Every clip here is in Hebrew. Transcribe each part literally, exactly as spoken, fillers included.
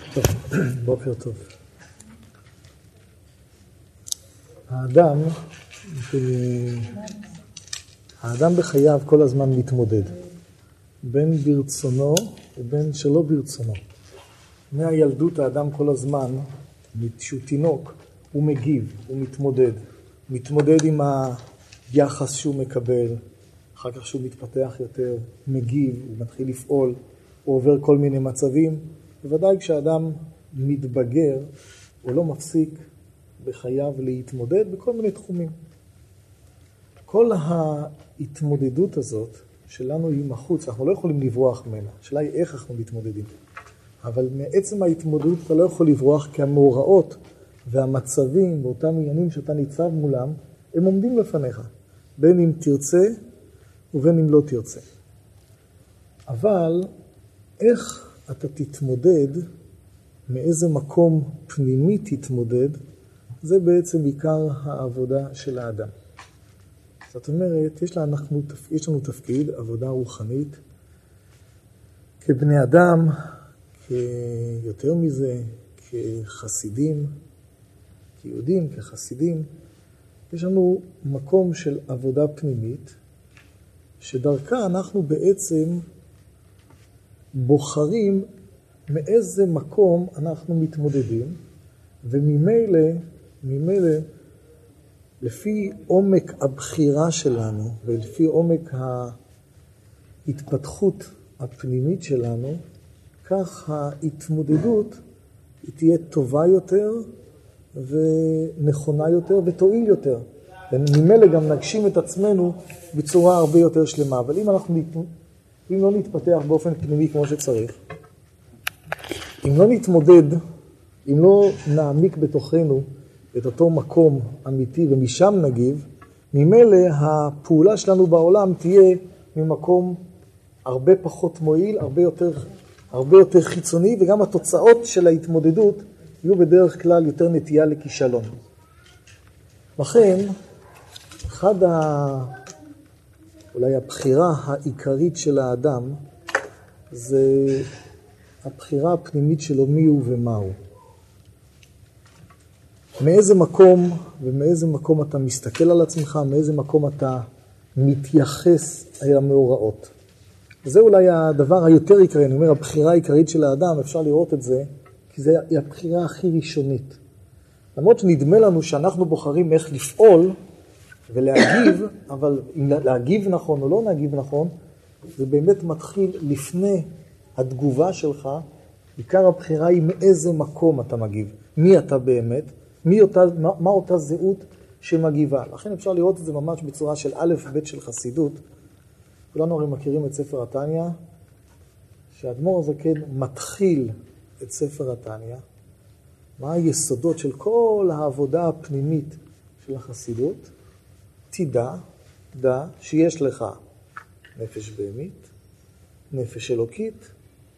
טוב, בוקר טוב. האדם, האדם בחייו כל הזמן מתמודד, בין ברצונו ובין שלא ברצונו. מהילדות האדם כל הזמן, שהוא תינוק, הוא מגיב, הוא מתמודד. מתמודד עם היחס שהוא מקבל, אחר כך שהוא מתפתח יותר, מגיב, הוא מתחיל לפעול, הוא עובר כל מיני מצבים. בוודאי כשאדם מתבגר, הוא לא מפסיק בחייו להתמודד בכל מיני תחומים. כל ההתמודדות הזאת שלנו היא מחוץ, אנחנו לא יכולים לברוח ממנה. השאלה היא איך אנחנו מתמודדים. אבל מעצם ההתמודדות אתה לא יכול לברוח, כי המאורעות והמצבים ואותם עניינים שאתה ניצב מולם, הם עומדים לפניך, בין אם תרצה ובין אם לא תרצה. אבל איך אתה תתמודד, מאיזה מקום פנימי תתמודד, זה בעצם עיקר העבודה של האדם. זאת אומרת, יש לנו, יש לנו תפקיד, עבודה רוחנית, כבני אדם, כיותר מזה, כחסידים, כיהודים, כחסידים. יש לנו מקום של עבודה פנימית, שדרכה אנחנו בעצם בוחרים מאיזה מקום אנחנו מתמודדים, וממילא, ממילא, לפי עומק הבחירה שלנו, ולפי עומק ההתפתחות הפנימית שלנו, כך ההתמודדות היא תהיה טובה יותר, ונכונה יותר, ותועיל יותר. וממילא גם נגשים את עצמנו בצורה הרבה יותר שלמה. אבל אם אנחנו, אם לא נתפתח באופן פנימי כמו שצריך, אם לא נתמודד, אם לא נעמיק בתוכנו את אותו מקום אמיתי ומשם נגיב, ממילא הפעולה שלנו בעולם תהיה ממקום הרבה פחות מועיל, הרבה יותר, הרבה יותר חיצוני, וגם התוצאות של ההתמודדות יהיו בדרך כלל יותר נטייה לכישלון. לכן, אחד ה... אולי הבחירה העיקרית של האדם, זה הבחירה הפנימית שלו מי הוא ומה הוא. מאיזה מקום ומאיזה מקום אתה מסתכל על עצמך, מאיזה מקום אתה מתייחס אל המאורעות. זה אולי הדבר היותר עיקרי, אני אומר, הבחירה העיקרית של האדם, אפשר לראות את זה, כי זה הבחירה הכי ראשונית. למרות שנדמה לנו שאנחנו בוחרים איך לפעול ולהגיב, אבל אם להגיב נכון או לא להגיב נכון, זה באמת מתחיל לפני התגובה שלך, עיקר הבחירה היא מאיזה מקום אתה מגיב, מי אתה באמת, מי אותה, מה, מה אותה זהות שמגיבה. לכן אפשר לראות את זה ממש בצורה של א' ב' של חסידות. כולנו הרי מכירים את ספר התניא, שהאדמו"ר הזקן מתחיל את ספר התניא, מה היסודות של כל העבודה הפנימית של החסידות. תדע, דע שיש לך נפש בהמית, נפש אלוקית,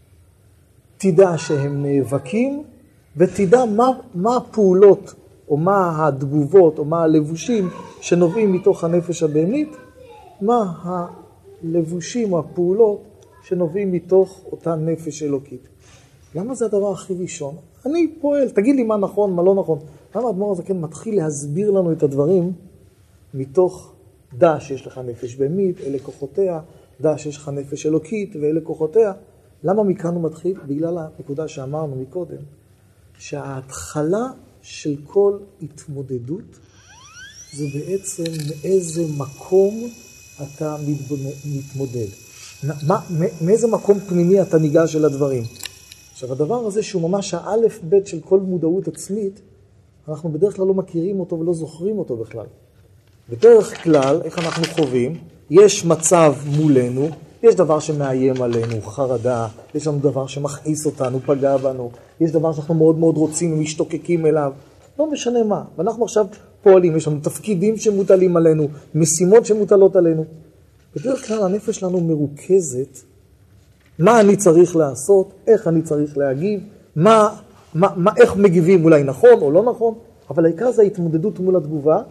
תדע שהם נאבקים, ותדע מה, מה הפעולות, או מה התגובות, או מה הלבושים שנובעים מתוך הנפש הבהמית, מה הלבושים או הפעולות שנובעים מתוך אותה נפש אלוקית. למה זה הדבר הכי ראשון? אני פועל, תגיד לי מה נכון, מה לא נכון. למה האדמו"ר הזקן מתחיל להסביר לנו את הדברים מתוך דע שיש לך נפש בהמית, אלה כוחותיה, דע שיש לך נפש אלוקית ואלה כוחותיה. למה מכאן הוא מתחיל? בגלל הנקודה שאמרנו מקודם, שההתחלה של כל התמודדות זה בעצם מאיזה מקום אתה מתמודד. מה, מאיזה מקום פנימי אתה ניגש אל הדברים. עכשיו הדבר הזה שהוא ממש האלף בית של כל מודעות עצמית, אנחנו בדרך כלל לא מכירים אותו ולא זוכרים אותו בכלל. בדרך כלל, איך אנחנו חווים, יש מצב מולנו, יש דבר שמאיים עלינו, חרדה, יש לנו דבר שמכעיס אותנו, פגע בנו, יש דבר שאנחנו מאוד מאוד רוצים ומשתוקקים אליו, לא משנה מה. ואנחנו עכשיו פועלים, יש לנו תפקידים שמוטלים עלינו, משימות שמוטלות עלינו. בדרך כלל הנפש שלנו מרוכזת, מה אני צריך לעשות, איך אני צריך להגיב, מה, מה, מה, איך מגיבים, אולי נכון או לא נכון, אבל העיקר זה ההתמודדות מול התגובה,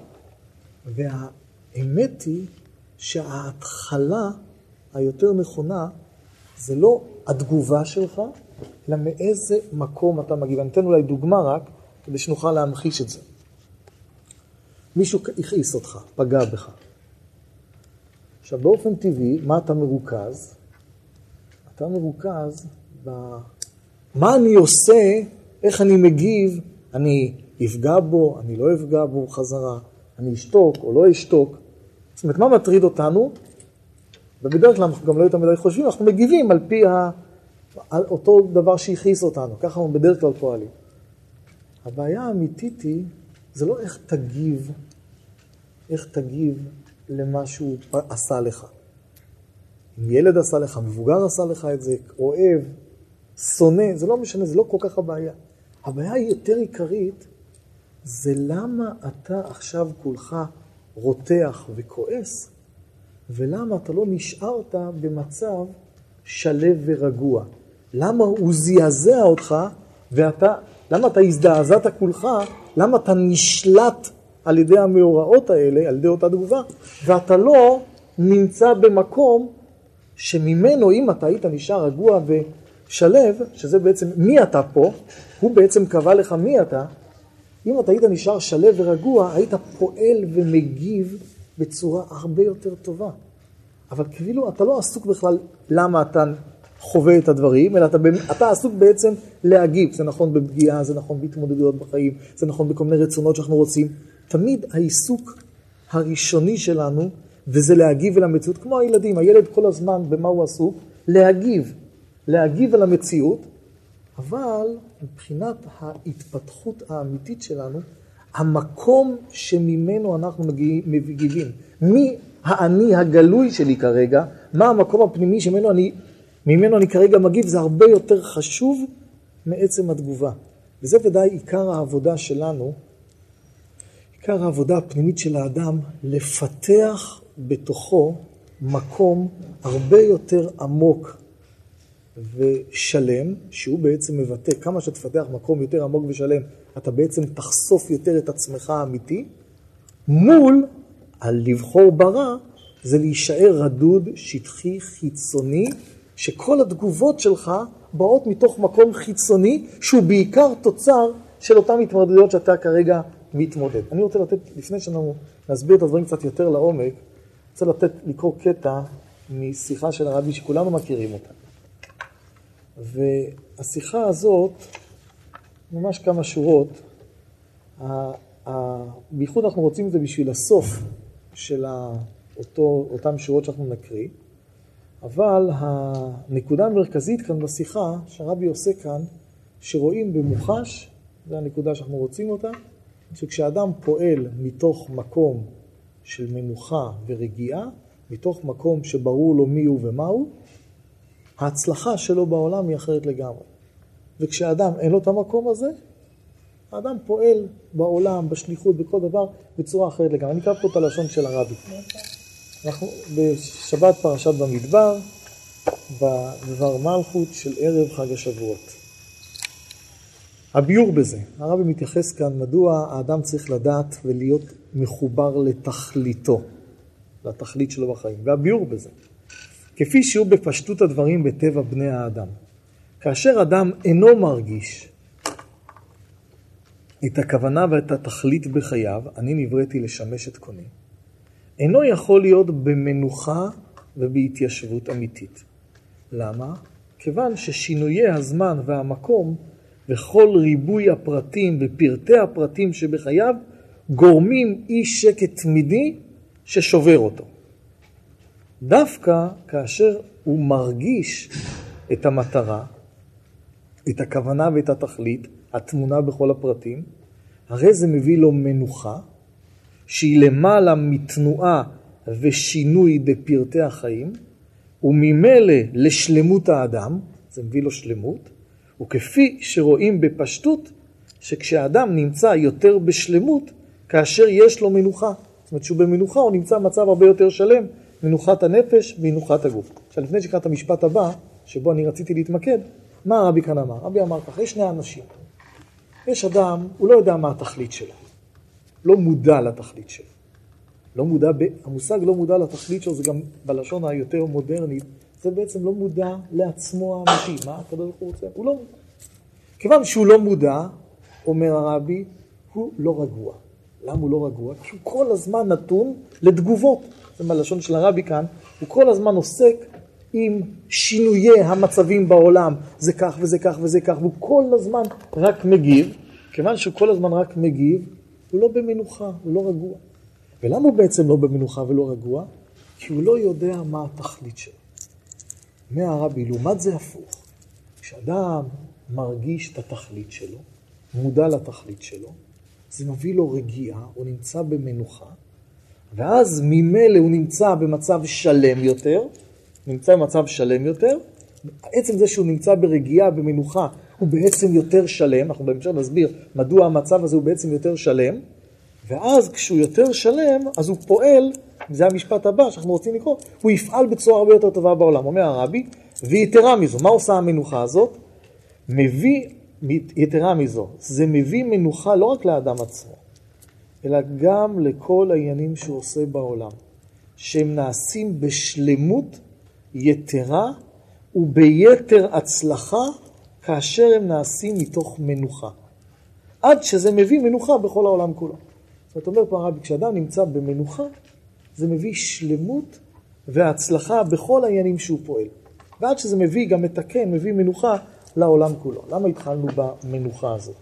והאמת היא שההתחלה היותר נכונה זה לא התגובה שלך, אלא מאיזה מקום אתה מגיב. אני אתן אולי דוגמה רק, כדי שנוכל להמחיש את זה. מישהו הכעיס אותך, פגע בך. עכשיו, באופן טבעי, מה אתה מרוכז? אתה מרוכז ב... מה אני עושה, איך אני מגיב, אני אפגע בו, אני לא אפגע בו חזרה, אני אשתוק או לא אשתוק. זאת אומרת, מה מטריד אותנו? ובדרך כלל אנחנו גם לא יותר מדי חושבים, אנחנו מגיבים על פי ה... על אותו דבר שהכעיס אותנו, ככה אנחנו בדרך כלל פועלים. הבעיה האמיתית היא, זה לא איך תגיב, איך תגיב למה שהוא עשה לך. אם ילד עשה לך, מבוגר עשה לך את זה, אוהב, שונא, זה לא משנה, זה לא כל כך הבעיה. הבעיה היא יותר עיקרית, זה למה אתה עכשיו כולך רותח וכועס, ולמה אתה לא נשארת במצב שלב ורגוע. למה הוא זעזע אותך, ואתה, למה אתה הזדעזעת כולך, למה אתה נשלט על ידי המאורעות האלה, על ידי אותה תגובה, ואתה לא נמצא במקום שממנו, אם אתה היית נשאר רגוע ושלב, שזה בעצם מי אתה פה, הוא בעצם קבע לך מי אתה, אם אתה היית נשאר שלב ורגוע, היית פועל ומגיב בצורה הרבה יותר טובה. אבל כאילו אתה לא עסוק בכלל למה אתה חווה את הדברים, אלא אתה, אתה עסוק בעצם להגיב. זה נכון בפגיעה, זה נכון בהתמודדויות בחיים, זה נכון בכל מיני רצונות שאנחנו רוצים. תמיד העיסוק הראשוני שלנו, וזה להגיב אל המציאות, כמו הילדים. הילד כל הזמן במה הוא עסוק? להגיב. להגיב אל המציאות, אבל מבחינת ההתפתחות האמיתית שלנו, המקום שממנו אנחנו מגיבים. מי האני הגלוי שלי כרגע, מה המקום הפנימי שממנו אני, ממנו אני כרגע מגיב, זה הרבה יותר חשוב מעצם התגובה. וזה ודאי עיקר העבודה שלנו, עיקר העבודה הפנימית של האדם, לפתח בתוכו מקום הרבה יותר עמוק ושלם, שהוא בעצם מבטא, כמה שתפתח מקום יותר עמוק ושלם, אתה בעצם תחשוף יותר את עצמך האמיתי, מול על לבחור ברע, זה להישאר רדוד, שטחי, חיצוני, שכל התגובות שלך באות מתוך מקום חיצוני, שהוא בעיקר תוצר של אותן התמודדויות שאתה כרגע מתמודד. אני רוצה לתת, לפני שאנחנו נסביר את הדברים קצת יותר לעומק, אני רוצה לתת, לקרוא קטע משיחה של הרבי שכולנו מכירים אותה. והשיחה הזאת, ממש כמה שורות, בייחוד אנחנו רוצים את זה בשביל הסוף של אותו, אותם שורות שאנחנו נקריא, אבל הנקודה המרכזית כאן בשיחה שהרבי עושה כאן, שרואים במוחש, זו הנקודה שאנחנו רוצים אותה, שכשאדם פועל מתוך מקום של מנוחה ורגיעה, מתוך מקום שברור לו מי הוא ומה הוא, ההצלחה שלו בעולם היא אחרת לגמרי. וכשאדם אין לו את המקום הזה, האדם פועל בעולם, בשליחות, בכל דבר, בצורה אחרת לגמרי. אני אקרא פה את הלשון של הרבי. אנחנו בשבת פרשת במדבר, בדבר מלכות של ערב חג השבועות. הביור בזה, הרבי מתייחס כאן מדוע האדם צריך לדעת ולהיות מחובר לתכליתו, לתכלית שלו בחיים. והביור בזה, כפי שהוא בפשטות הדברים בטבע בני האדם. כאשר אדם אינו מרגיש את הכוונה ואת התכלית בחייו, אני נבראתי לשמש את קוני, אינו יכול להיות במנוחה ובהתיישבות אמיתית. למה? כיוון ששינויי הזמן והמקום וכל ריבוי הפרטים ופרטי הפרטים שבחייו גורמים אי שקט תמידי ששובר אותו. דווקא כאשר הוא מרגיש את המטרה, את הכוונה ואת התכלית, התמונה בכל הפרטים, הרי זה מביא לו מנוחה, שהיא למעלה מתנועה ושינוי בפרטי החיים, וממילא לשלמות האדם, זה מביא לו שלמות, וכפי שרואים בפשטות, שכשהאדם נמצא יותר בשלמות, כאשר יש לו מנוחה. זאת אומרת שהוא במנוחה, הוא נמצא במצב הרבה יותר שלם, מנוחת הנפש ומנוחת הגוף. עכשיו לפני שקראת המשפט הבא, שבו אני רציתי להתמקד, מה הרבי כאן אמר? הרבי אמר ככה, יש שני אנשים. יש אדם, הוא לא יודע מה התכלית שלו. לא מודע לתכלית שלו. לא מודע, המושג לא מודע לתכלית שלו, זה גם בלשון היותר מודרנית, זה בעצם לא מודע לעצמו האמיתי. מה הקדוש ברוך הוא רוצה? הוא לא מודע. כיוון שהוא לא מודע, אומר הרבי, הוא לא רגוע. למה הוא לא רגוע? כי הוא כל הזמן נתון לתגובות. זה מהלשון של הרבי כאן. הוא כל הזמן עוסק עם שינויי המצבים בעולם. זה כך וזה כך וזה כך. והוא כל הזמן רק מגיב. כיוון שהוא כל הזמן רק מגיב, הוא לא במנוחה, הוא לא רגוע. ולמה הוא בעצם לא במנוחה ולא רגוע? כי הוא לא יודע מה התכלית שלו. מהרבי, לעומת זה הפוך. כשאדם מרגיש את התכלית שלו, מודע לתכלית שלו, זה מביא לו רגיעה, הוא נמצא במנוחה, ואז ממילא הוא נמצא במצב שלם יותר, נמצא במצב שלם יותר, בעצם זה שהוא נמצא ברגיעה, במנוחה, הוא בעצם יותר שלם, אנחנו בהמשך נסביר מדוע המצב הזה הוא בעצם יותר שלם, ואז כשהוא יותר שלם, אז הוא פועל, זה המשפט הבא שאנחנו רוצים לקרוא, הוא יפעל בצורה הרבה יותר טובה בעולם, אומר הרבי, ויתרה מזו, מה עושה המנוחה הזאת? מביא, יתרה מזו, זה מביא מנוחה לא רק לאדם עצמו, אלא גם לכל העניינים שהוא עושה בעולם, שהם נעשים בשלמות יתרה וביתר הצלחה, כאשר הם נעשים מתוך מנוחה. עד שזה מביא מנוחה בכל העולם כולו. זאת אומרת פה הרבי, כשאדם נמצא במנוחה, זה מביא שלמות והצלחה בכל העניינים שהוא פועל. ועד שזה מביא גם מתקן, מביא מנוחה לעולם כולו. למה התחלנו במנוחה הזאת?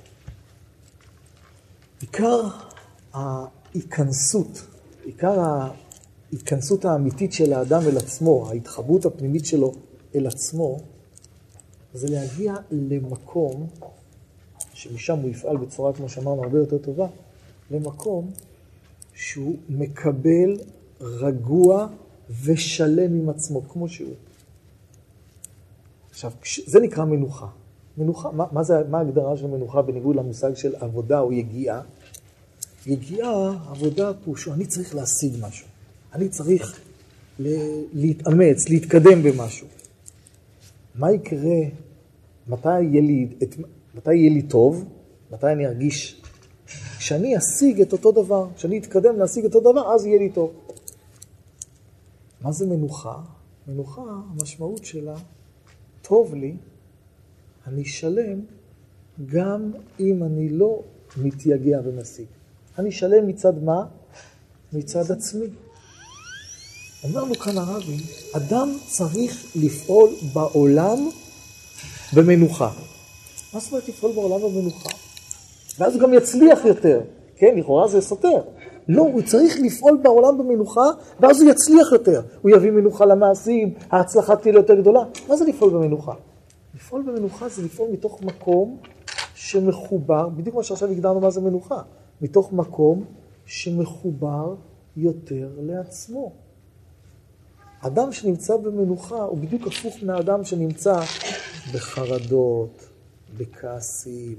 עיקר ההיכנסות, עיקר ההיכנסות האמיתית של האדם אל עצמו, ההתחברות הפנימית שלו אל עצמו, זה להגיע למקום, שמשם הוא יפעל בצורה, כמו שאמרנו, הרבה יותר טובה, למקום שהוא מקבל רגוע ושלם עם עצמו, כמו שהוא. עכשיו, זה נקרא מנוחה. מנוחה, מה, מה, זה, מה ההגדרה של מנוחה בניגוד למושג של עבודה או יגיעה? יגיעה, עבודה פה, שאני צריך להשיג משהו. אני צריך להתאמץ, להתקדם במשהו. מה יקרה, מתי יהיה לי, את, מתי יהיה לי טוב, מתי אני ארגיש, כשאני אשיג את אותו דבר, כשאני אתקדם להשיג את אותו דבר, אז יהיה לי טוב. מה זה מנוחה? מנוחה, המשמעות שלה, טוב לי, אני שלם, גם אם אני לא מתייגע ומשיג. אני שלם מצד מה? מצד עצמי. אמרנו כאן הרבי, אדם צריך לפעול בעולם במנוחה. מה זאת אומרת לפעול בעולם במנוחה? ואז הוא גם יצליח יותר. כן, לכאורה זה סותר. לא, הוא צריך לפעול בעולם במנוחה, ואז הוא יצליח יותר. הוא יביא מנוחה למעשים, ההצלחה תהיה יותר גדולה. מה זה לפעול במנוחה? לפעול במנוחה זה לפעול מתוך מקום שמחובר, בדיוק כמו שעכשיו הגדרנו מה זה מנוחה, מתוך מקום שמחובר יותר לעצמו. אדם שנמצא במנוחה הוא בדיוק הפוך מהאדם שנמצא בחרדות, בכעסים,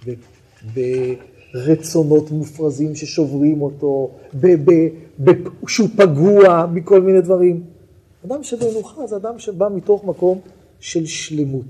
ברצונות מופרזים ששוברים אותו, שהוא פגוע מכל מיני דברים. אדם שבמנוחה זה אדם שבא מתוך מקום של שלמות.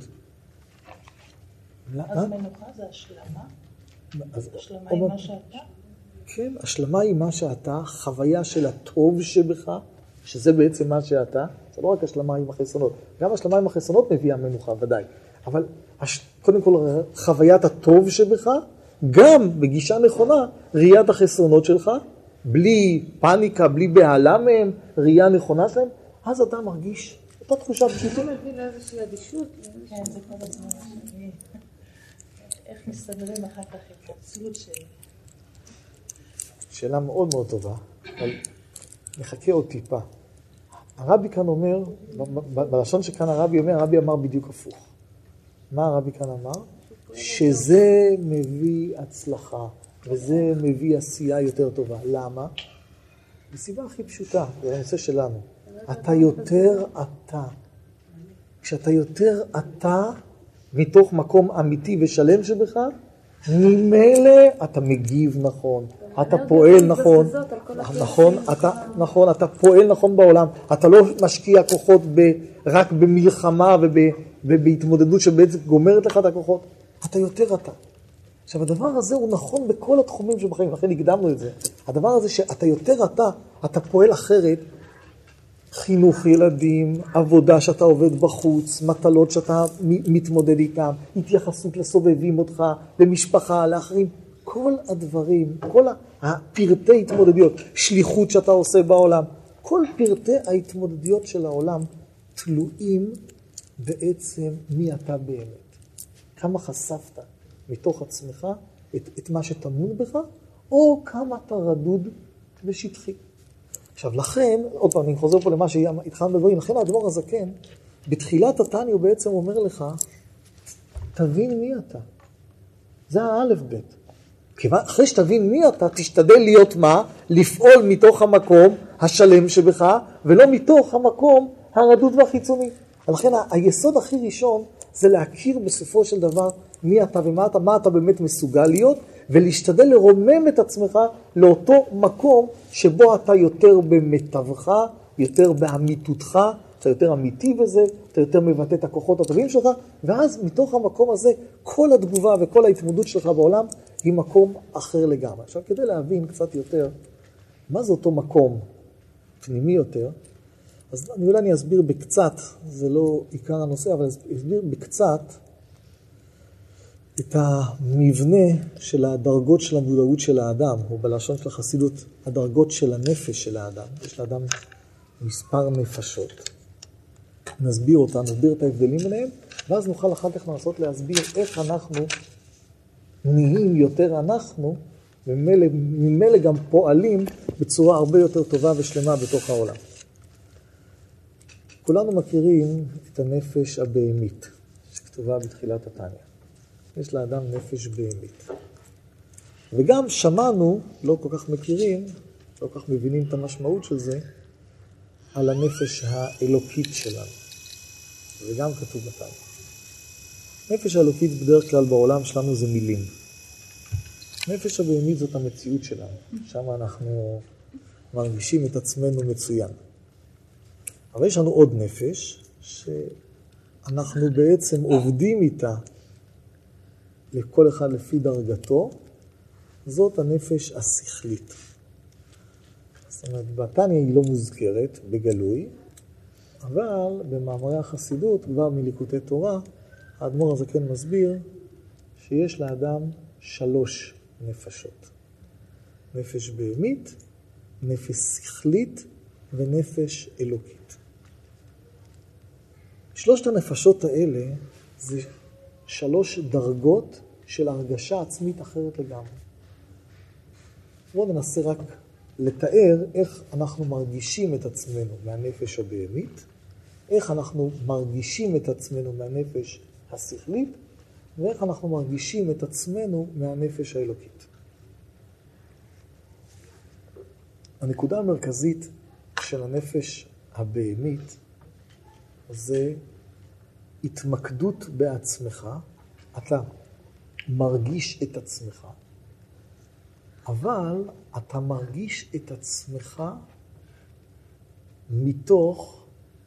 אז מנוחה זה השלמה? השלמה היא מה שאתה? כן, השלמה היא מה שאתה, חוויה של הטוב שבך, שזה בעצם מה שאתה, זה לא רק השלמה עם החסרונות, גם השלמה עם החסרונות מביאה מנוחה, ודאי. אבל קודם כל, חוויית הטוב שבך, גם בגישה נכונה, ראיית החסרונות שלך, בלי פאניקה, בלי בהלה מהם, ראייה נכונה שלהם, אז אתה מרגיש אותה תחושה פשוטה. אתה מבין איזושהי אדישות? כן, זה כל הזמן השני. איך מסתדרים אחר כך עם העצלות שלי? שאלה מאוד מאוד טובה, אבל נחכה עוד טיפה. הרבי כאן אומר, בלשון שכאן הרבי אומר, הרבי אמר בדיוק הפוך. מה הרבי כאן אמר? שזה מביא הצלחה, וזה מביא עשייה יותר טובה. למה? בסיבה הכי פשוטה, זה הנושא שלנו. אתה יותר אתה. כשאתה יותר אתה, מתוך מקום אמיתי ושלם שבך, ממילא אתה מגיב נכון, אתה פועל נכון, נכון, אתה, נכון, אתה פועל נכון בעולם, אתה לא משקיע כוחות ב, רק במלחמה וב, ובהתמודדות שבעצם גומרת לך את הכוחות, אתה יותר אתה. עכשיו הדבר הזה הוא נכון בכל התחומים שבחיים, לכן הקדמנו את זה. הדבר הזה שאתה יותר אתה, אתה פועל אחרת, חינוך ילדים, עבודה שאתה עובד בחוץ, מטלות שאתה מתמודד איתם, התייחסות לסובבים אותך, למשפחה, לאחרים, כל הדברים, כל הפרטי התמודדויות, שליחות שאתה עושה בעולם, כל פרטי ההתמודדויות של העולם תלויים בעצם מי אתה באמת. כמה חשפת מתוך עצמך את, את מה שטמון בך, או כמה אתה רדוד ושטחי. עכשיו לכן, עוד פעם, אני חוזר פה למה שהתחלנו בדברים, לכן האדמו"ר הזקן, בתחילת התניא הוא בעצם אומר לך, תבין מי אתה. זה האלף בית. אחרי שתבין מי אתה, תשתדל להיות מה? לפעול מתוך המקום השלם שבך, ולא מתוך המקום הרדוד והחיצוני. לכן היסוד הכי ראשון זה להכיר בסופו של דבר מי אתה ומה אתה, מה אתה באמת מסוגל להיות, ולהשתדל לרומם את עצמך לאותו מקום שבו אתה יותר במטבך, יותר באמיתותך, אתה יותר אמיתי בזה, אתה יותר מבטא את הכוחות הטובים שלך, ואז מתוך המקום הזה כל התגובה וכל ההתמודדות שלך בעולם היא מקום אחר לגמרי. עכשיו כדי להבין קצת יותר מה זה אותו מקום פנימי יותר, אז אני אולי אני אסביר בקצת, זה לא עיקר הנושא, אבל אסביר בקצת את המבנה של הדרגות של המודעות של האדם, או בלשון של החסידות, הדרגות של הנפש של האדם. יש לאדם מספר נפשות. נסביר אותם, נסביר את ההבדלים ביניהם, ואז נוכל אחר כך לנסות להסביר איך אנחנו נהיים יותר אנחנו, וממילא, ממילא גם פועלים בצורה הרבה יותר טובה ושלמה בתוך העולם. כולנו מכירים את הנפש הבהמית, שכתובה בתחילת התניא. יש לאדם נפש בהמית. וגם שמענו, לא כל כך מכירים, לא כל כך מבינים את המשמעות של זה, על הנפש האלוקית שלנו. וגם כתוב בתניא. נפש האלוקית בדרך כלל בעולם שלנו זה מילים. נפש הבהמית זאת המציאות שלנו. שם אנחנו מרגישים את עצמנו מצוין. אבל יש לנו עוד נפש שאנחנו בעצם עובדים איתה לכל אחד לפי דרגתו, זאת הנפש השכלית. זאת אומרת, בתניא היא לא מוזכרת בגלוי, אבל במאמרי החסידות, כבר מליקוטי תורה, האדמו"ר הזקן מסביר שיש לאדם שלוש נפשות. נפש בהמית, נפש שכלית ונפש אלוקית. שלושת הנפשות האלה זה שלוש דרגות של הרגשה עצמית אחרת לגמרי. בואו ננסה רק לתאר איך אנחנו מרגישים את עצמנו מהנפש הבהמית, איך אנחנו מרגישים את עצמנו מהנפש השכלית, ואיך אנחנו מרגישים את עצמנו מהנפש האלוקית. הנקודה המרכזית של הנפש הבהמית זה התמקדות בעצמך, אתה מרגיש את עצמך, אבל אתה מרגיש את עצמך מתוך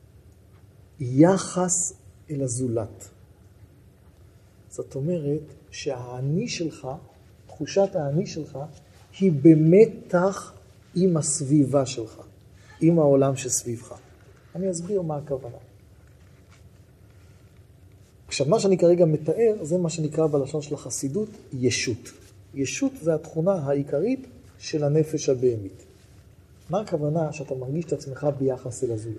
יחס אל הזולת. זאת אומרת שהאני שלך, תחושת האני שלך, היא במתח עם הסביבה שלך, עם העולם שסביבך. אני אסביר מה הכוונה. עכשיו, מה שאני כרגע מתאר, זה מה שנקרא בלשון של החסידות, ישות. ישות זה התכונה העיקרית של הנפש הבהמית. מה הכוונה שאתה מרגיש את עצמך ביחס אל הזולת?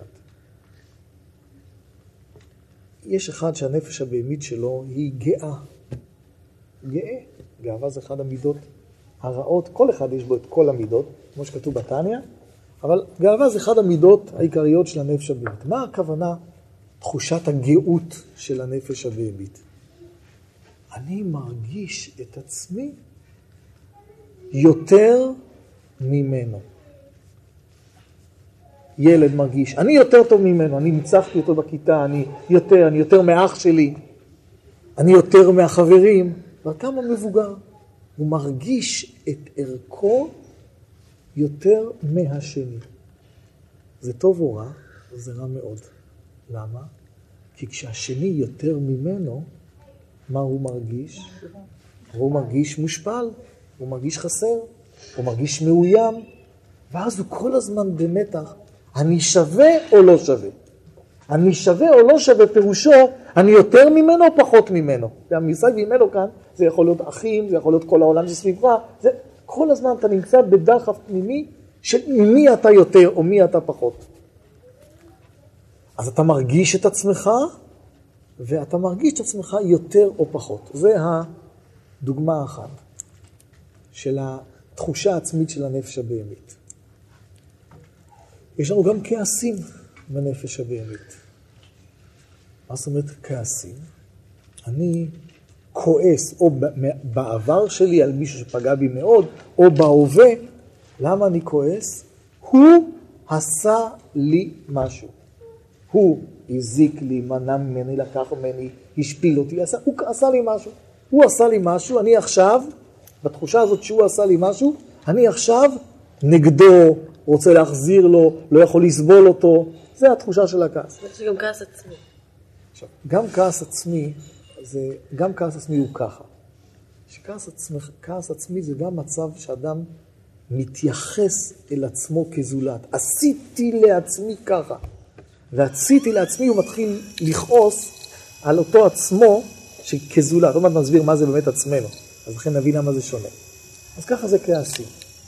יש אחד שהנפש הבהמית שלו היא גאה. גאה. גאווה זה אחד המידות הרעות. כל אחד יש בו את כל המידות, כמו שכתוב בתניא, אבל גאווה זה אחד המידות העיקריות של הנפש הבהמית. מה הכוונה תחושת הגאות של הנפש הבהמית? אני מרגיש את עצמי יותר ממנו. ילד מרגיש, אני יותר טוב ממנו, אני ניצחתי אותו בכיתה, אני יותר, אני יותר מאח שלי, אני יותר מהחברים, וכמה מבוגר. הוא מרגיש את ערכו יותר מהשני. זה טוב או רע? זה רע מאוד. למה? כי כשהשני יותר ממנו, מה הוא מרגיש? הוא מרגיש מושפל, הוא מרגיש חסר, הוא מרגיש מאוים, ואז הוא כל הזמן במתח. אני שווה או לא שווה. אני שווה או לא שווה פירושו, אני יותר ממנו או פחות ממנו. והמושג ממנו כאן, זה יכול להיות אחים, זה יכול להיות כל העולם שסביבך, זה כל הזמן אתה נמצא בדחף פנימי, של מי אתה יותר או מי אתה פחות. אז אתה מרגיש את עצמך, ואתה מרגיש את עצמך יותר או פחות. זה הדוגמה האחת של התחושה העצמית של הנפש הבהמית. יש לנו גם כעסים בנפש הבהמית. מה זאת אומרת כעסים? אני כועס או בעבר שלי על מישהו שפגע בי מאוד, או בהווה. למה אני כועס? הוא עשה לי משהו. הוא הזיק לי, מנע ממני, לקח ממני, השפיל אותי, עשה, הוא עשה לי משהו. הוא עשה לי משהו, אני עכשיו, בתחושה הזאת שהוא עשה לי משהו, אני עכשיו נגדו, רוצה להחזיר לו, לא יכול לסבול אותו. זה התחושה של הכעס. יש גם כעס עצמי. עכשיו, גם כעס עצמי, זה, גם כעס עצמי הוא ככה. שכעס עצמי, כעס עצמי זה גם מצב שאדם מתייחס אל עצמו כזולת. עשיתי לעצמי ככה. ועשיתי לעצמי, הוא מתחיל לכעוס על אותו עצמו שכזולת. עוד מעט נסביר מה זה באמת עצמנו. אז לכן נבין למה זה שונה. אז ככה זה כעסים.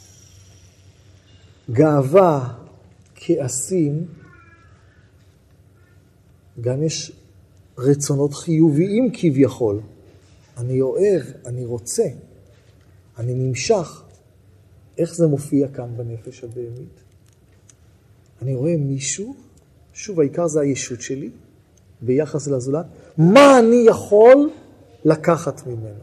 גאווה, כעסים, גם יש רצונות חיוביים כביכול. אני אוהב, אני רוצה, אני נמשך. איך זה מופיע כאן בנפש הבהמית? אני רואה מישהו, שוב העיקר זה הישות שלי, ביחס לזולת, מה אני יכול לקחת ממנו?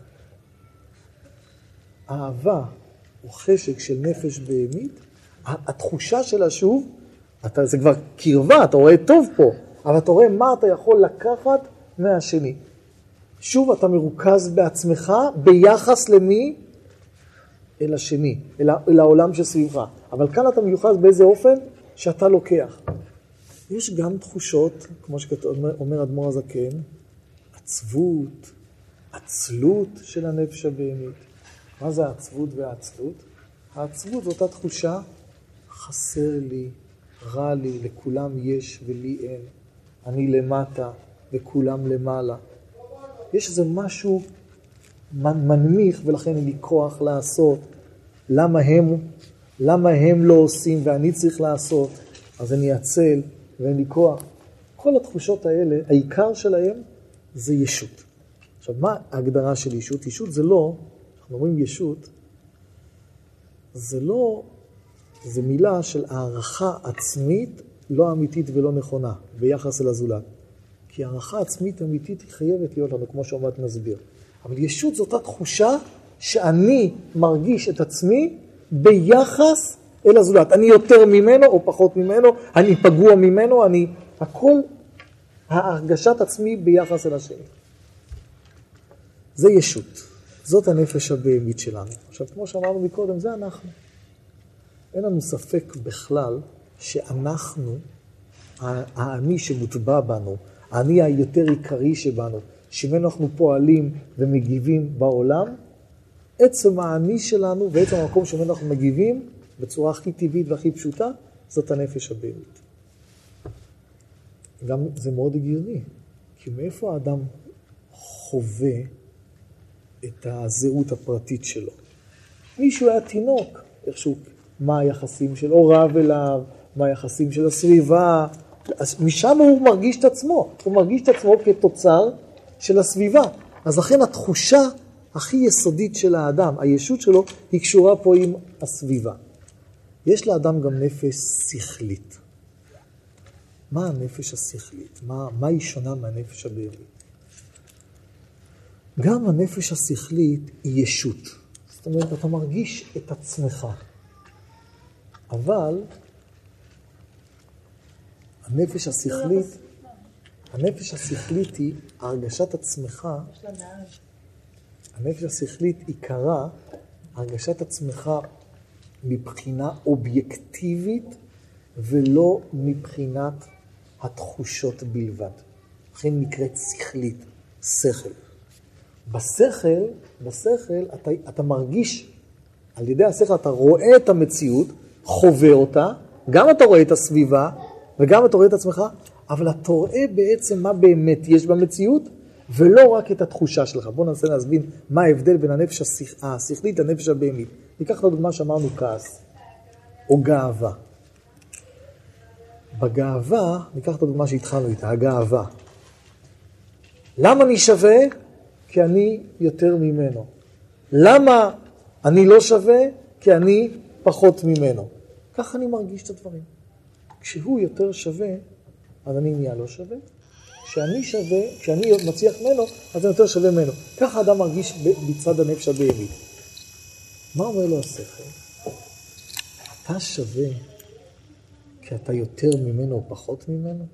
אהבה או חשק של נפש בהמית, התחושה שלה שוב, אתה, זה כבר קרבה, אתה רואה טוב פה, אבל אתה רואה מה אתה יכול לקחת מהשני. שוב אתה מרוכז בעצמך ביחס למי? אל השני, אל, אל העולם שסביבך. אבל כאן אתה מיוחס באיזה אופן שאתה לוקח. יש גם תחושות, כמו שאומר אדמו"ר הזקן, עצבות, עצלות של הנפש הבהמית. מה זה העצבות והעצלות? העצבות זאת התחושה, חסר לי, רע לי, לכולם יש ולי אין. אני למטה וכולם למעלה. יש איזה משהו מנמיך ולכן אין לי כוח לעשות. למה הם, למה הם לא עושים ואני צריך לעשות? אז אני אצל ואין לי כוח. כל התחושות האלה, העיקר שלהם זה ישות. עכשיו, מה ההגדרה של ישות? ישות זה לא, אנחנו אומרים ישות, זה לא, זה מילה של הערכה עצמית לא אמיתית ולא נכונה ביחס אל הזולת. כי הערכה עצמית אמיתית היא חייבת להיות לנו, כמו שאומרת נסביר. אבל ישות זאת התחושה שאני מרגיש את עצמי ביחס אל הזולת. אני יותר ממנו או פחות ממנו, אני פגוע ממנו, אני, הכל ההרגשת עצמי ביחס אל השני. זה ישות. זאת הנפש הבהמית שלנו. עכשיו, כמו שאמרנו מקודם, זה אנחנו. אין לנו ספק בכלל שאנחנו, האני שמוטבע בנו, האני היותר עיקרי שבנו, שמנו אנחנו פועלים ומגיבים בעולם, עצם האני שלנו ועצם המקום שמנו אנחנו מגיבים בצורה הכי טבעית והכי פשוטה, זאת הנפש הבהמית. גם זה מאוד הגיוני, כי מאיפה האדם חווה את הזהות הפרטית שלו? מישהו היה תינוק, איכשהו, מה היחסים של הוריו אליו, מה היחסים של הסביבה, אז משם הוא מרגיש את עצמו, הוא מרגיש את עצמו כתוצר של הסביבה. אז לכן התחושה הכי יסודית של האדם, הישות שלו, היא קשורה פה עם הסביבה. יש לאדם גם נפש שכלית. מה הנפש השכלית? מה, מה היא שונה מהנפש הבהמית? גם הנפש השכלית היא ישות. זאת אומרת, אתה מרגיש את עצמך. אבל הנפש השכלית, הנפש השכלית היא הרגשת עצמך, הנפש השכלית עיקרה, הרגשת עצמך מבחינה אובייקטיבית ולא מבחינת התחושות בלבד. לכן נקראת שכלית, שכל. בשכל, בשכל אתה, אתה מרגיש, על ידי השכל אתה רואה את המציאות, חווה אותה, גם אתה רואה את הסביבה, וגם אתה רואה את עצמך, אבל אתה רואה בעצם מה באמת יש במציאות, ולא רק את התחושה שלך. בואו ננסה להסביר מה ההבדל בין הנפש השכלית לנפש הבהמית. ניקח את הדוגמה שאמרנו כעס, או גאווה. בגאווה, ניקח את הדוגמה שהתחלנו איתה, הגאווה. למה אני שווה? כי אני יותר ממנו. למה אני לא שווה? כי אני פחות ממנו. ככה אני מרגיש את הדברים. כשהוא יותר שווה, אז אני נהיה לא שווה. כשאני שווה, כשאני מצליח ממנו, אז אני יותר שווה ממנו. ככה אדם מרגיש בצד הנפש הבהמית. מה אומר לו השכל? אתה שווה כי אתה יותר ממנו או פחות ממנו?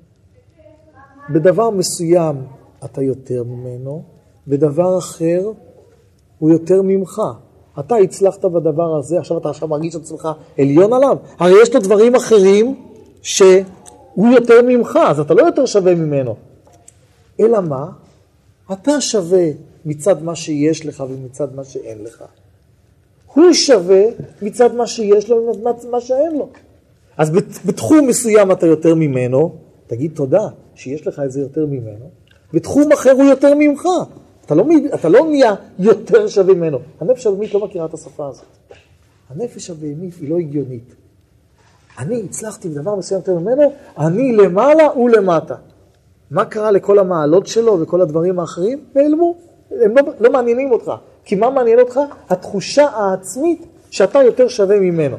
בדבר מסוים אתה יותר ממנו, בדבר אחר הוא יותר ממך. אתה הצלחת בדבר הזה, עכשיו אתה עכשיו מרגיש את עצמך עליון עליו. הרי יש לו דברים אחרים שהוא יותר ממך, אז אתה לא יותר שווה ממנו. אלא מה? אתה שווה מצד מה שיש לך ומצד מה שאין לך. הוא שווה מצד מה שיש לו ומצד מה שאין לו. אז בתחום מסוים אתה יותר ממנו, תגיד תודה שיש לך את זה יותר ממנו. בתחום אחר הוא יותר ממך. אתה לא, אתה לא נהיה יותר שווה ממנו. הנפש הבהמית לא מכירה את השפה הזאת. הנפש הבהמית היא לא הגיונית. אני הצלחתי בדבר מסוים יותר ממנו, אני למעלה הוא למטה. מה קרה לכל המעלות שלו וכל הדברים האחרים? נעלמו. הם לא, לא מעניינים אותך. כי מה מעניין אותך? התחושה העצמית שאתה יותר שווה ממנו.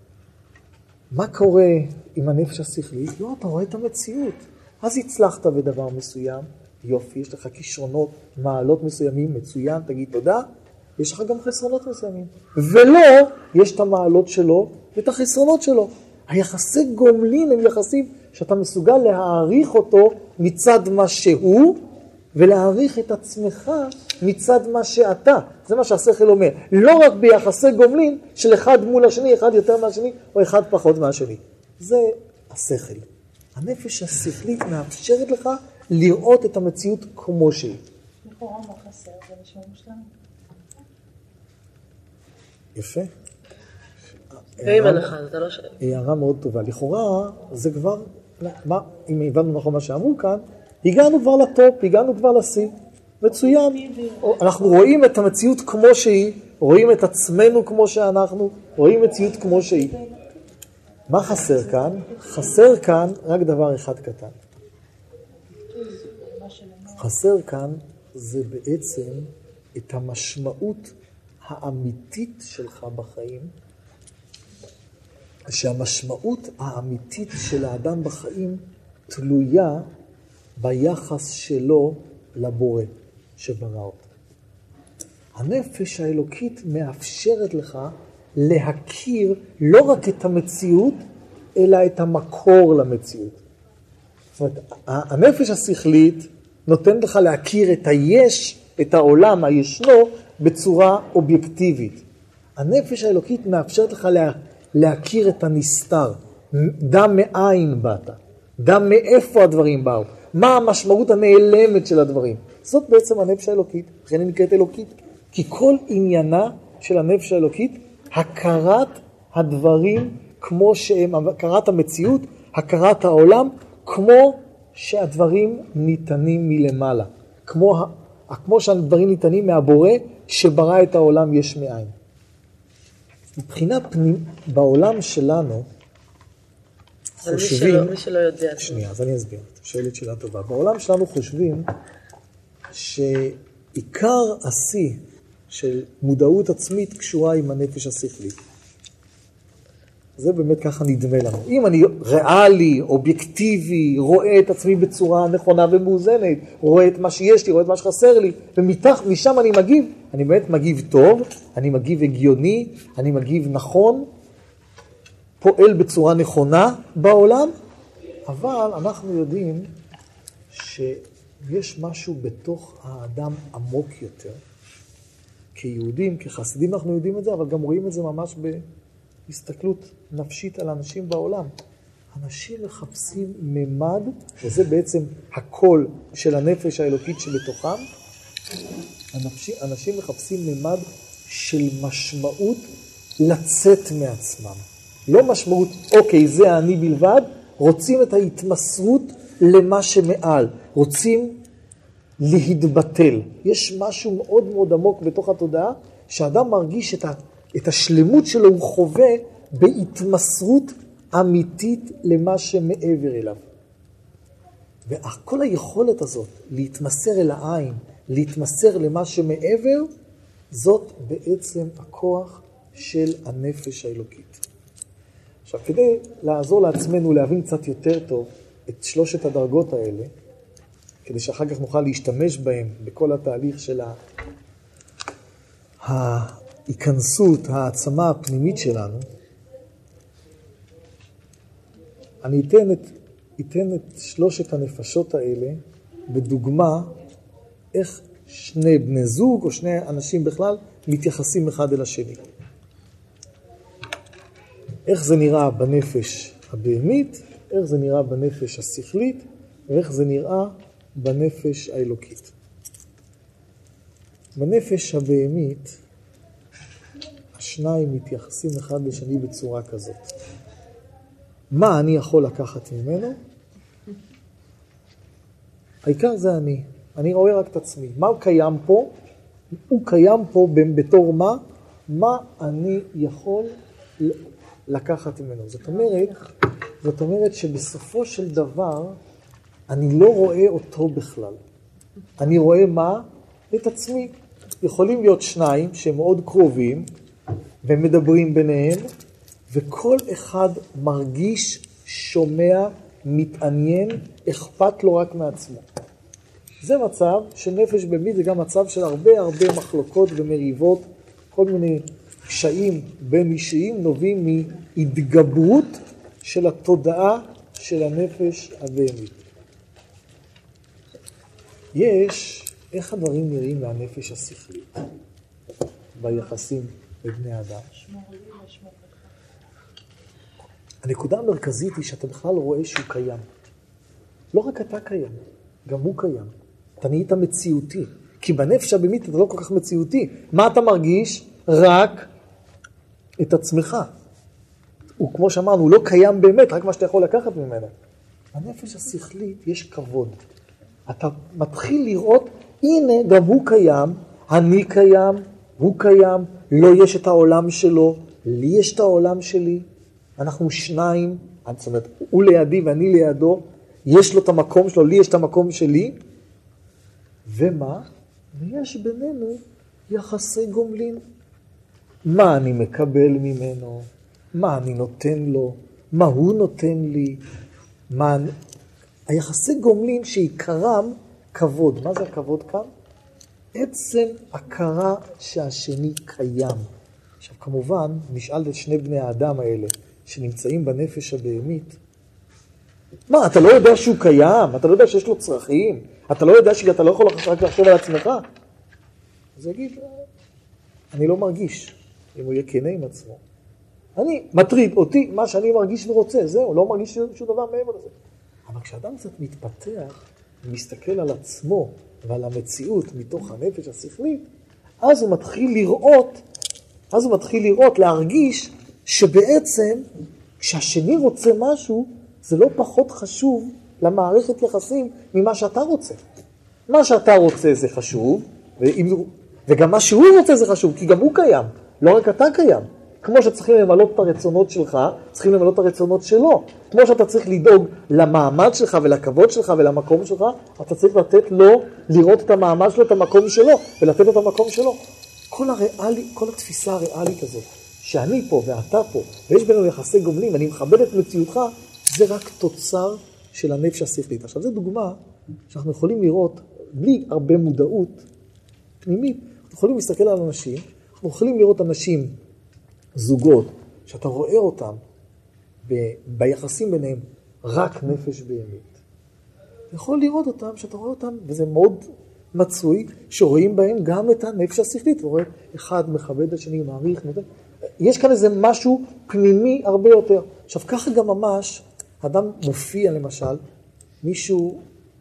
מה קורה עם הנפש השכלית? לא, אתה רואה את המציאות. אז הצלחת בדבר מסוים, יופי, יש לך כישרונות, מעלות מסוימים, מצוין, תגיד תודה, יש לך גם חסרונות מסוימים. ולא, יש את המעלות שלו ואת החסרונות שלו. היחסי גומלין הם יחסים שאתה מסוגל להעריך אותו מצד מה שהוא, ולהעריך את עצמך מצד מה שאתה. זה מה שהשכל אומר. לא רק ביחסי גומלין של אחד מול השני, אחד יותר מהשני, או אחד פחות מהשני. זה השכל. הנפש השכלית מאפשרת לך לראות את המציאות כמו שהיא. לכאורה מה חסר? זה נשמע מושלם. יפה. ואם הנחה, אתה לא שואל. הערה מאוד טובה. לכאורה, זה כבר, מה, אם הבנו נכון מה שאמרו כאן, הגענו כבר לטופ, הגענו כבר לשיא. מצוין. אנחנו רואים את המציאות כמו שהיא, רואים את עצמנו כמו שאנחנו, רואים מציאות כמו שהיא. מה חסר כאן? חסר כאן רק דבר אחד קטן. חסר כאן זה בעצם את המשמעות האמיתית שלך בחיים, שהמשמעות האמיתית של האדם בחיים תלויה ביחס שלו לבורא שברא אותו. הנפש האלוקית מאפשרת לך להכיר לא רק את המציאות, אלא את המקור למציאות. זאת אומרת, הנפש השכלית נותנת לך להכיר את היש, את העולם הישנו, בצורה אובייקטיבית. הנפש האלוקית מאפשרת לך לה, להכיר את הנסתר. דם מאין באת, דם מאיפה הדברים באו, מה המשמעות הנעלמת של הדברים. זאת בעצם הנפש האלוקית, לכן היא נקראת אלוקית. כי כל עניינה של הנפש האלוקית, הכרת הדברים כמו שהם, הכרת המציאות, הכרת העולם, כמו שהדברים ניתנים מלמעלה. כמו, כמו שהדברים ניתנים מהבורא שברא את העולם יש מאין. מבחינה פנים, בעולם שלנו, חושבים... מי שלא יודע. שנייה, אז אני אסביר. שאלת שאלה טובה. בעולם שלנו חושבים שעיקר השיא של מודעות עצמית קשורה עם הנפש השכלית. זה באמת ככה נדמה לנו. אם אני ריאלי, אובייקטיבי, רואה את עצמי בצורה נכונה ומאוזנת, רואה את מה שיש לי, רואה את מה שחסר לי, ומשם אני מגיב, אני באמת מגיב טוב, אני מגיב הגיוני, אני מגיב נכון, פועל בצורה נכונה בעולם, אבל אנחנו יודעים שיש משהו בתוך האדם עמוק יותר. כיהודים, כחסידים אנחנו יודעים את זה, אבל גם רואים את זה ממש בהסתכלות נפשית על אנשים בעולם. אנשים מחפשים ממד, וזה בעצם הקול של הנפש האלוקית שבתוכם, אנשים, אנשים מחפשים ממד של משמעות לצאת מעצמם, לא משמעות, אוקיי, זה אני בלבד, רוצים את ההתמסרות למה שמעל, רוצים להתבטל. יש משהו מאוד מאוד עמוק בתוך התודעה, שאדם מרגיש את, ה, את השלמות שלו, הוא חווה בהתמסרות אמיתית למה שמעבר אליו. וכל היכולת הזאת, להתמסר אל העין, להתמסר למה שמעבר, זאת בעצם הכוח של הנפש האלוקית. עכשיו, כדי לעזור לעצמנו להבין קצת יותר טוב את שלושת הדרגות האלה, כדי שאחר כך נוכל להשתמש בהם בכל התהליך של ההיכנסות, העצמה הפנימית שלנו, אני אתן את, אתן את שלושת הנפשות האלה בדוגמה איך שני בני זוג או שני אנשים בכלל מתייחסים אחד אל השני. איך זה נראה בנפש הבהמית, איך זה נראה בנפש השכלית, ואיך זה נראה בנפש האלוקית. בנפש הבהמית, השניים מתייחסים אחד לשני בצורה כזאת. מה אני יכול לקחת ממנו? העיקר זה אני. אני רואה רק את עצמי. מה הוא קיים פה? הוא קיים פה בתור מה? מה אני יכול לקחת ממנו. זאת אומרת, זאת אומרת שבסופו של דבר, אני לא רואה אותו בכלל. אני רואה מה? את עצמי. יכולים להיות שניים שהם מאוד קרובים, והם מדברים ביניהם, וכל אחד מרגיש, שומע, מתעניין, אכפת לו רק מעצמו. זה מצב שנפש בהמית, זה גם מצב של הרבה הרבה מחלוקות ומריבות, כל מיני קשיים בין אישיים נובעים מהתגברות של התודעה של הנפש הבהמית. יש, איך הדברים נראים מהנפש השכלית ביחסים בבני אדם? הנקודה המרכזית היא שאתה בכלל רואה שהוא קיים. לא רק אתה קיים, גם הוא קיים. אתה נהיית מציאותי. כי בנפש הבהמית אתה לא כל כך מציאותי. מה אתה מרגיש? רק את עצמך. הוא, כמו שאמרנו, הוא לא קיים באמת, רק מה שאתה יכול לקחת ממנו. בנפש השכלית יש כבוד. אתה מתחיל לראות, הנה גם הוא קיים, אני קיים, הוא קיים, לא יש את העולם שלו, לי יש את העולם שלי. אנחנו שניים, זאת אומרת, הוא לידי ואני לידו, יש לו את המקום שלו, לי יש את המקום שלי, ומה? ויש בינינו יחסי גומלין. מה אני מקבל ממנו? מה אני נותן לו? מה הוא נותן לי? מה... היחסי גומלין שעיקרם כבוד. מה זה הכבוד כאן? עצם הכרה שהשני קיים. עכשיו כמובן, נשאל את שני בני האדם האלה שנמצאים בנפש הבהמית, מה, אתה לא יודע שהוא קיים? אתה לא יודע שיש לו צרכים? אתה לא יודע שאתה לא יכול רק לחשוב על עצמך? אז יגיד, אני לא מרגיש, אם הוא יהיה כנה עם עצמו. אני, מטריד אותי מה שאני מרגיש ורוצה, זהו, לא מרגיש שום דבר מעבר לזה. אבל כשאדם קצת מתפתח, מסתכל על עצמו ועל המציאות מתוך הנפש השכלית, אז הוא מתחיל לראות, אז הוא מתחיל לראות, להרגיש שבעצם כשהשני רוצה משהו, זה לא פחות חשוב למערכת יחסים ממה שאתה רוצה. מה שאתה רוצה זה חשוב, ואם, וגם מה שהוא רוצה זה חשוב, כי גם הוא קיים, לא רק אתה קיים. כמו שצריכים למלא את הרצונות שלך, צריכים למלא את הרצונות שלו. כמו שאתה צריך לדאוג למעמד שלך ולכבוד שלך ולמקום שלך, אתה צריך לתת לו, לראות את המעמד שלו, את המקום שלו, ולתת לו את המקום שלו. כל הריאלי, כל התפיסה הריאלית הזאת, שאני פה ואתה פה, ויש בינינו יחסי גומלין, אני מכבד את מציאותך, זה רק תוצר של הנפש השכלית. עכשיו, זו דוגמה שאנחנו יכולים לראות, בלי הרבה מודעות פנימית, אנחנו יכולים להסתכל על אנשים, אנחנו יכולים לראות אנשים, זוגות, שאתה רואה אותם ב- ביחסים ביניהם, רק נפש בהמית. אתה יכול לראות אותם, שאתה רואה אותם, וזה מאוד מצוי, שרואים בהם גם את הנפש השכלית. אתה רואה, אחד מכבד השני, מעריך, נותן. יש כאן איזה משהו פנימי הרבה יותר. עכשיו, ככה גם ממש, אדם מופיע למשל, מישהו,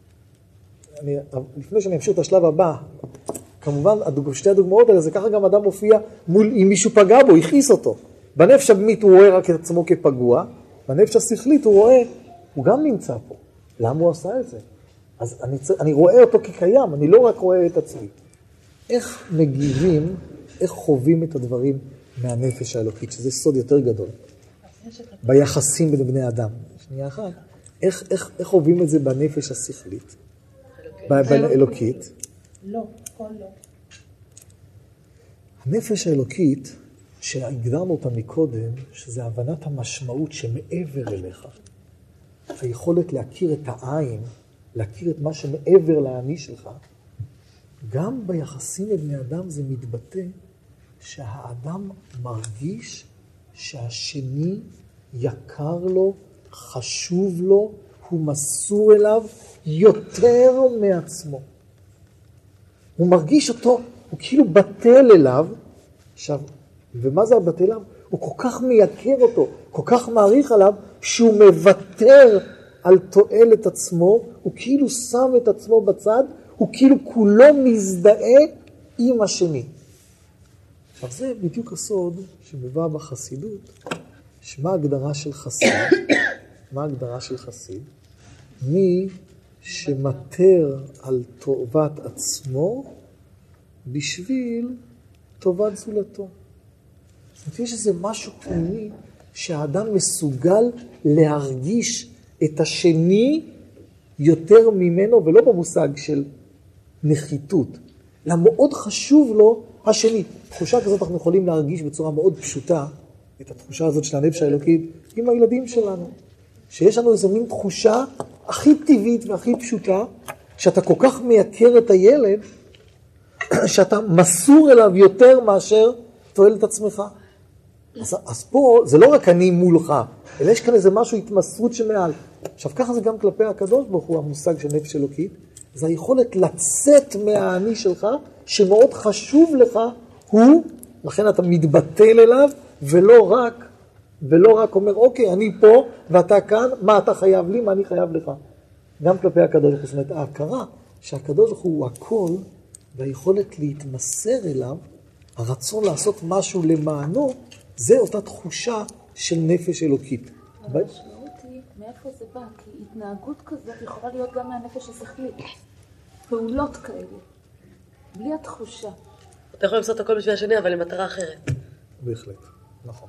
אני, לפני שאני אמשיך את השלב הבא, כמובן, שתי הדוגמאות האלה, זה ככה גם אדם מופיע מול, אם מישהו פגע בו, הכעיס אותו. בנפש הבהמית הוא רואה רק את עצמו כפגוע, בנפש השכלית הוא רואה, הוא גם נמצא פה. למה הוא עשה את זה? אז אני, אני רואה אותו כקיים, אני לא רק רואה את עצמי. איך מגיבים, איך חווים את הדברים מהנפש האלוקית, שזה סוד יותר גדול. ביחסים בין בני אדם. שנייה אחת. איך, איך, איך חווים את זה בנפש השכלית? באלוקית? לא, כל לא. הנפש האלוקית, שהגדרנו אותה מקודם, שזה הבנת המשמעות שמעבר אליך. היכולת להכיר את העין, להכיר את מה שמעבר לעני שלך, גם ביחסים לבני אדם זה מתבטא שהאדם מרגיש שהשני יקר לו, חשוב לו, הוא מסור אליו יותר מעצמו. הוא מרגיש אותו, הוא כאילו בטל אליו, עכשיו, ומה זה הבטל אליו? הוא כל כך מייקר אותו, כל כך מעריך עליו, שהוא מוותר על תועלת עצמו, הוא כאילו שם את עצמו בצד, הוא כאילו כולו מזדהה עם השני. עכשיו זה בדיוק הסוד שמובא בחסידות, שמה ההגדרה של חסיד? מה ההגדרה של חסיד? מי שמתר על טובת עצמו בשביל טובת זולתו. זאת אומרת, יש איזה משהו פנימי שהאדם מסוגל להרגיש את השני יותר ממנו, ולא במושג של נחיתות, אלא מאוד חשוב לו השני. תחושה כזאת אנחנו יכולים להרגיש בצורה מאוד פשוטה, את התחושה הזאת של הנפש האלוקית, עם הילדים שלנו. שיש לנו איזו מין תחושה הכי טבעית והכי פשוטה, שאתה כל כך מייקר את הילד, שאתה מסור אליו יותר מאשר תועל את עצמך. אז, אז פה זה לא רק אני מולך, אלא יש כאן איזה משהו התמסרות שמעל. עכשיו ככה זה גם כלפי הקדוש ברוך הוא, המושג של נפש אלוקית, זה היכולת לצאת מהאני שלך, שמאוד חשוב לך, הוא, לכן אתה מתבטל אליו, ולא רק, ולא רק אומר, אוקיי, אני פה, ואתה כאן, מה אתה חייב לי, מה אני חייב לך. גם כלפי הקדוש ברוך הוא, זאת אומרת, ההכרה שהקדוש ברוך הוא הכל, והיכולת להתמסר אליו, הרצון לעשות משהו למענו, זה אותה תחושה של נפש אלוקית. המשמעות היא, מאיפה זה בא? כי התנהגות כזאת יכולה להיות גם מהנפש השכלית. פעולות כאלה. בלי התחושה. אתה יכול לעשות הכל בשביל השני, אבל למטרה אחרת. בהחלט, נכון.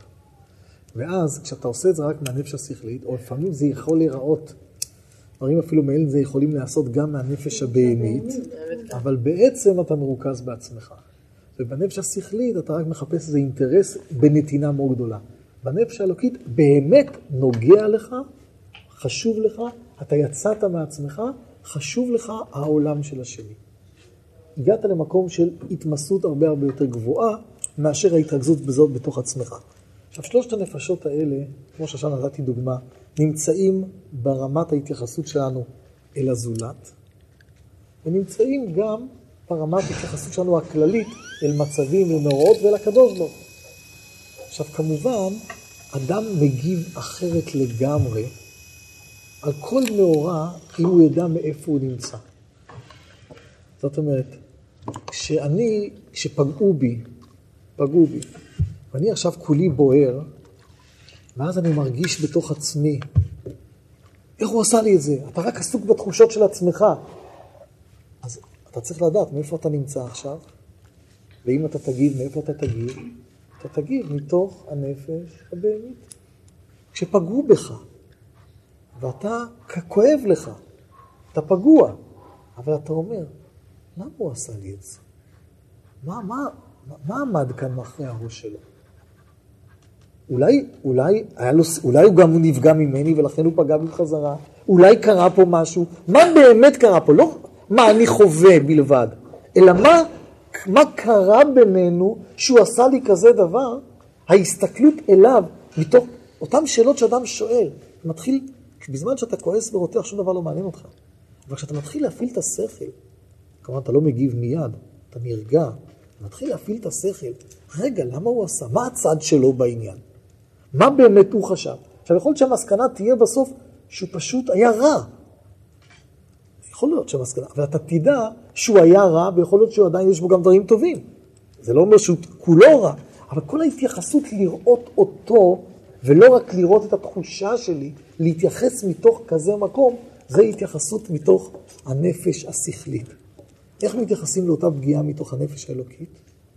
ואז כשאתה עושה את זה רק מהנפש השכלית, או לפעמים זה יכול להיראות, דברים אפילו מאלה זה יכולים לעשות גם מהנפש הבהמית, אבל בעצם אתה מרוכז בעצמך. ובנפש השכלית אתה רק מחפש איזה אינטרס בנתינה מאוד גדולה. בנפש האלוקית באמת נוגע לך, חשוב לך, אתה יצאת מעצמך, חשוב לך העולם של השני. הגעת למקום של התמסות הרבה הרבה יותר גבוהה, מאשר ההתרכזות בזאת בתוך עצמך. עכשיו שלושת הנפשות האלה, כמו שעכשיו נתתי דוגמה, נמצאים ברמת ההתייחסות שלנו אל הזולת, ונמצאים גם ברמת ההתייחסות שלנו הכללית אל מצבים, אל מאורעות ואל הקדוש ברוך הוא. עכשיו כמובן, אדם מגיב אחרת לגמרי על כל מאורע אם הוא ידע מאיפה הוא נמצא. זאת אומרת, כשאני, כשפגעו בי, פגעו בי, ואני עכשיו כולי בוער, ואז אני מרגיש בתוך עצמי, איך הוא עשה לי את זה? אתה רק עסוק בתחושות של עצמך. אז אתה צריך לדעת מאיפה אתה נמצא עכשיו, ואם אתה תגיב, מאיפה אתה תגיב, אתה תגיב מתוך הנפש הבהמית. כשפגעו בך, ואתה כואב לך, אתה פגוע, אבל אתה אומר, למה הוא עשה לי את זה? מה, מה, מה עמד כאן מאחורי הראש שלו? אולי, אולי, היה לו, אולי הוא גם נפגע ממני ולכן הוא פגע בחזרה. אולי קרה פה משהו. מה באמת קרה פה? לא מה אני חווה בלבד, אלא מה, מה קרה בינינו שהוא עשה לי כזה דבר? ההסתכלות אליו, מתוך אותם שאלות שאדם שואל, מתחיל, בזמן שאתה כועס ורותח, שום דבר לא מעניין אותך. אבל כשאתה מתחיל להפעיל את השכל, כמובן אתה לא מגיב מיד, אתה נרגע, מתחיל להפעיל את השכל, רגע, למה הוא עשה? מה הצד שלו בעניין? מה באמת הוא חשב? עכשיו, יכול להיות שהמסקנה תהיה בסוף שהוא פשוט היה רע. יכול להיות שהמסקנה, אבל אתה תדע שהוא היה רע, ויכול להיות שהוא עדיין יש בו גם דברים טובים. זה לא אומר שהוא כולו רע, אבל כל ההתייחסות לראות אותו, ולא רק לראות את התחושה שלי, להתייחס מתוך כזה מקום, זה התייחסות מתוך הנפש השכלית. איך מתייחסים לאותה פגיעה מתוך הנפש האלוקית?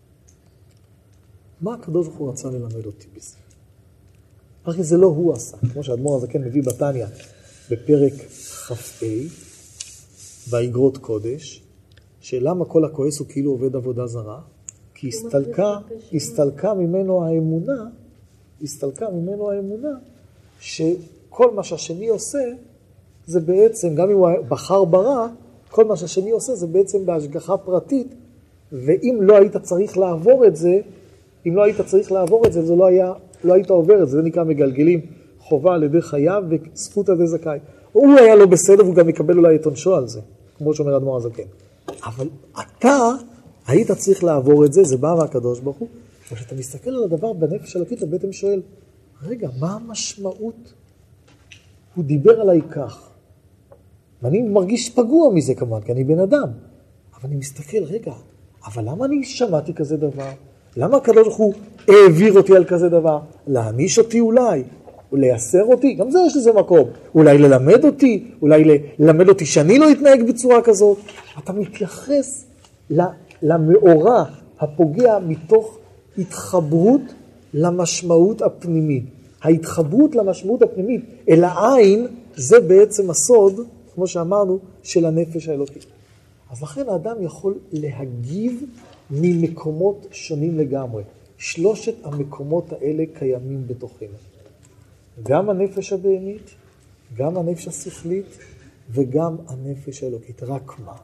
מה הקדוש ברוך הוא רצה ללמד אותי בזה? הרי זה לא הוא עשה, כמו שהאדמו"ר הזקן מביא בתניא, בפרק כ"ה, באיגרות קודש, שלמה כל הכועס הוא כאילו עובד עבודה זרה? כי הסתלקה, הסתלקה ממנו האמונה, הסתלקה ממנו האמונה, שכל מה שהשני עושה, זה בעצם, גם אם הוא בחר ברע, כל מה שהשני עושה זה בעצם בהשגחה פרטית, ואם לא היית צריך לעבור את זה, אם לא היית צריך לעבור את זה, זה לא היה, לא היית עובר את זה, זה נקרא מגלגלים חובה על ידי חייו וזכות על ידי זכאי. הוא היה לא בסדר, והוא גם יקבל אולי את עונשו על זה, כמו שאומר האדמו"ר הזקן. אבל אתה היית צריך לעבור את זה, זה בא מהקדוש ברוך הוא, וכשאתה מסתכל על הדבר בנפש אלוקית, אתה בעצם שואל, רגע, מה המשמעות? הוא דיבר עליי כך. ואני מרגיש פגוע מזה כמובן, כי אני בן אדם. אבל אני מסתכל, רגע, אבל למה אני שמעתי כזה דבר? למה הקדוש ברוך הוא העביר אותי על כזה דבר? להעניש אותי אולי? או לייסר אותי? גם זה יש לזה מקום. אולי ללמד אותי? אולי ללמד אותי שאני לא אתנהג בצורה כזאת? אתה מתייחס למאורע הפוגע מתוך התחברות למשמעות הפנימית. ההתחברות למשמעות הפנימית אל העין זה בעצם הסוד, כמו שאמרנו, של הנפש האלוקית. אז לכן האדם יכול להגיב ממקומות שונים לגמרי. שלושת המקומות האלה קיימים בתוכנו. גם הנפש הבהמית, גם הנפש השכלית וגם הנפש האלוקית. רק מה?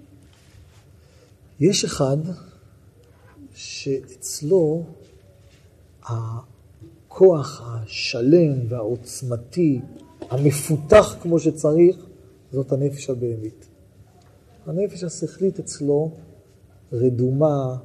יש אחד שאצלו הכוח השלם והעוצמתי, המפותח כמו שצריך, זאת הנפש הבהמית. הנפש השכלית אצלו רדומה,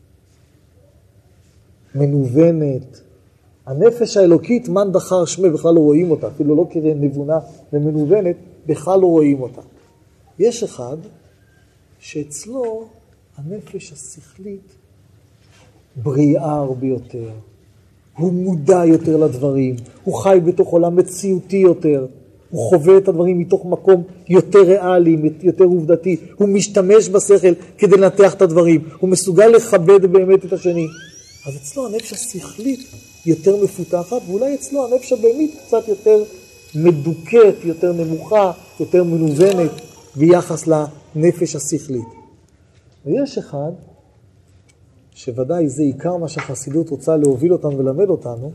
מנוונת. הנפש האלוקית, מן דחר שמה, בכלל לא רואים אותה, אפילו לא כדי נבונה ומנוונת, בכלל לא רואים אותה. יש אחד שאצלו הנפש השכלית בריאה הרבה יותר. הוא מודע יותר לדברים, הוא חי בתוך עולם מציאותי יותר, הוא חווה את הדברים מתוך מקום יותר ריאלי, יותר עובדתי, הוא משתמש בשכל כדי לנתח את הדברים, הוא מסוגל לכבד באמת את השני. אז אצלו הנפש השכלית יותר מפותחת, ואולי אצלו הנפש הבהמית קצת יותר מדוכאת, יותר נמוכה, יותר מנוונת ביחס לנפש השכלית. ויש אחד, שוודאי זה עיקר מה שהחסידות רוצה להוביל אותנו ולמד אותנו,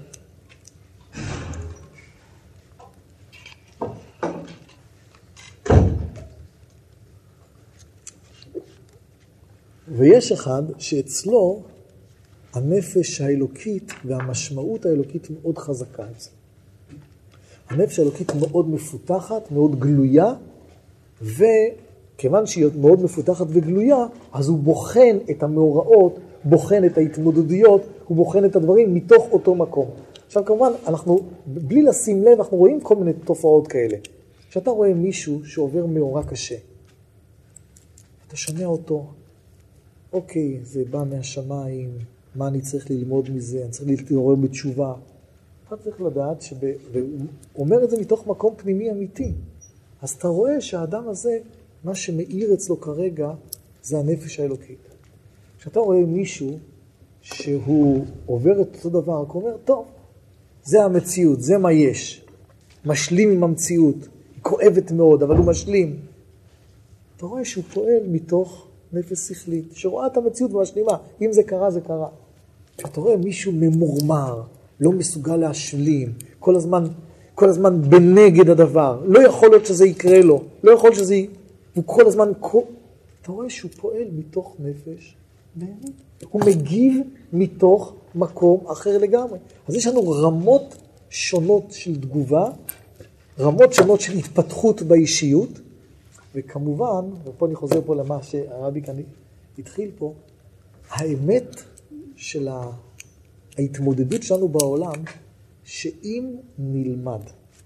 ויש אחד שאצלו הנפש האלוקית והמשמעות האלוקית מאוד חזקה אצלו. הנפש האלוקית מאוד מפותחת, מאוד גלויה, וכיוון שהיא מאוד מפותחת וגלויה, אז הוא בוחן את המאורעות, בוחן את ההתמודדויות, הוא בוחן את הדברים מתוך אותו מקום. עכשיו כמובן, אנחנו, בלי לשים לב, אנחנו רואים כל מיני תופעות כאלה. כשאתה רואה מישהו שעובר מאורע קשה, אתה שומע אותו, אוקיי, זה בא מהשמיים, מה אני צריך ללמוד מזה, אני צריך להתעורר בתשובה. אתה צריך לדעת, שב... והוא אומר את זה מתוך מקום פנימי אמיתי. אז אתה רואה שהאדם הזה, מה שמאיר אצלו כרגע, זה הנפש האלוקית. כשאתה רואה מישהו שהוא עובר את אותו דבר, הוא אומר, טוב, זה המציאות, זה מה יש. משלים עם המציאות, היא כואבת מאוד, אבל הוא משלים. אתה רואה שהוא פועל מתוך נפש שכלית, שרואה את המציאות ומשלימה. אם זה קרה, זה קרה. כשאתה רואה מישהו ממורמר, לא מסוגל להשלים, כל הזמן, כל הזמן בנגד הדבר, לא יכול להיות שזה יקרה לו, לא יכול שזה, הוא כל הזמן, אתה רואה שהוא פועל מתוך נפש, באמת. הוא מגיב מתוך מקום אחר לגמרי. אז יש לנו רמות שונות של תגובה, רמות שונות של התפתחות באישיות, וכמובן, ופה אני חוזר פה למה שהרבי כאן התחיל פה, האמת של ההתמודדות שלנו בעולם, שאם נלמד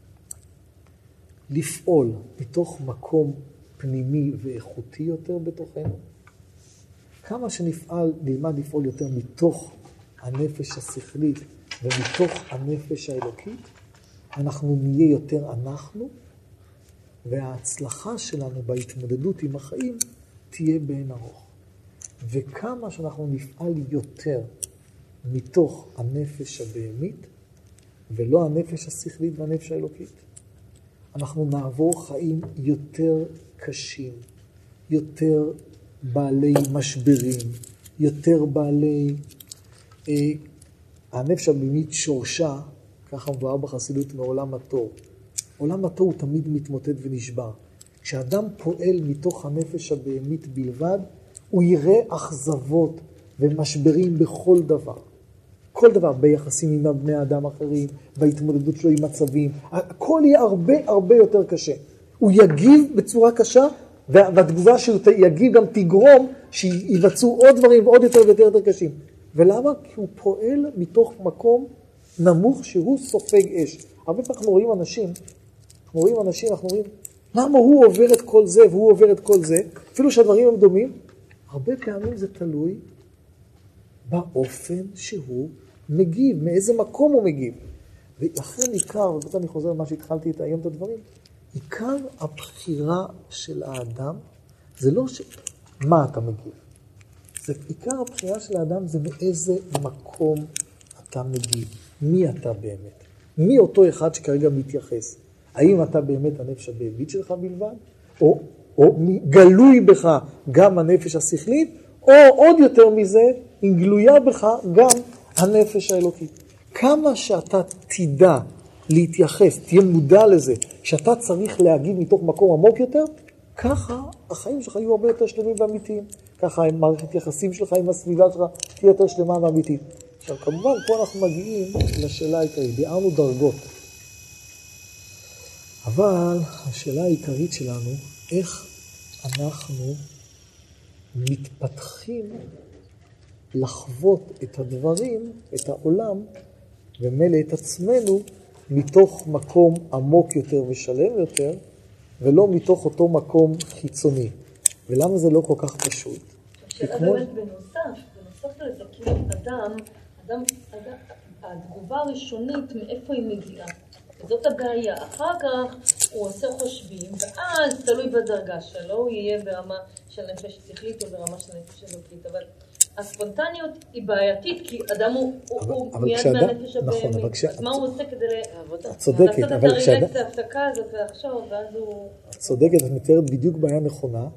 לפעול מתוך מקום פנימי ואיכותי יותר בתוכנו, כמה שנפעל, נלמד לפעול יותר מתוך הנפש השכלית ומתוך הנפש האלוקית, אנחנו נהיה יותר אנחנו, וההצלחה שלנו בהתמודדות עם החיים תהיה באין ארוך. וכמה שאנחנו נפעל יותר מתוך הנפש הבהמית, ולא הנפש השכלית והנפש האלוקית, אנחנו נעבור חיים יותר קשים, יותר בעלי משברים, יותר בעלי... אה, הנפש הבהמית שורשה, ככה מבואר בחסידות, מעולם התור. עולם התור הוא תמיד מתמוטט ונשבר. כשאדם פועל מתוך הנפש הבהמית בלבד, הוא יראה אכזבות ומשברים בכל דבר. כל דבר, ביחסים עם בני אדם אחרים, בהתמודדות שלו עם מצבים, הכל יהיה הרבה הרבה יותר קשה. הוא יגיב בצורה קשה, והתגובה שהוא יגיב גם תגרום שיבצעו עוד דברים ועוד יותר ויותר יותר קשים. ולמה? כי הוא פועל מתוך מקום נמוך שהוא סופג אש. הרבה פעמים אנחנו רואים אנשים, אנחנו רואים אנשים, אנחנו רואים, למה הוא עובר את כל זה והוא עובר את כל זה? אפילו שהדברים הם דומים, הרבה פעמים זה תלוי באופן שהוא מגיב, מאיזה מקום הוא מגיב. ולכן עיקר, ובאת אני חוזר למה שהתחלתי את היום את הדברים, עיקר הבחירה של האדם זה לא ש... מה אתה מגיב. זה עיקר הבחירה של האדם זה מאיזה מקום אתה מגיב. מי אתה באמת? מי אותו אחד שכרגע מתייחס? האם אתה באמת הנפש הבהמית שלך בלבד? או, או גלוי בך גם הנפש השכלית? או עוד יותר מזה, אם גלויה בך גם הנפש האלוקית. כמה שאתה תדע להתייחס, תהיה מודע לזה, שאתה צריך להגיד מתוך מקום עמוק יותר, ככה החיים שלך יהיו הרבה יותר שלמים ואמיתיים. ככה מערכת יחסים שלך עם הסביבה שלך תהיה יותר שלמה ואמיתית. עכשיו כמובן פה אנחנו מגיעים לשאלה העיקרית, ביארנו דרגות. אבל השאלה העיקרית שלנו, איך אנחנו מתפתחים לחוות את הדברים, את העולם, ומלא את עצמנו, מתוך מקום עמוק יותר ושלם יותר, ולא מתוך אותו מקום חיצוני. ולמה זה לא כל כך פשוט? שאלה באמת בנוסף, בנוסף לזה, כאילו אדם, אדם, התגובה הראשונית, מאיפה היא מגיעה? וזאת הבעיה. אחר כך הוא עושה חושבים, ואז תלוי בדרגה שלו, הוא יהיה ברמה של נפש שכלית או ברמה של נפש אלוקית. אבל הספונטניות היא בעייתית, כי אדם הוא, אבל, הוא אבל מיד כשאדם, מהנפש הבהמית. נכון, אבל כשה... אז מה הוא עושה כדי לעשות צודקת, את אבל כשאדם... הרילקס, ההפסקה הזאת ולחשוב, ואז הוא... צודקת, את מתארת בדיוק בעיה נכונה,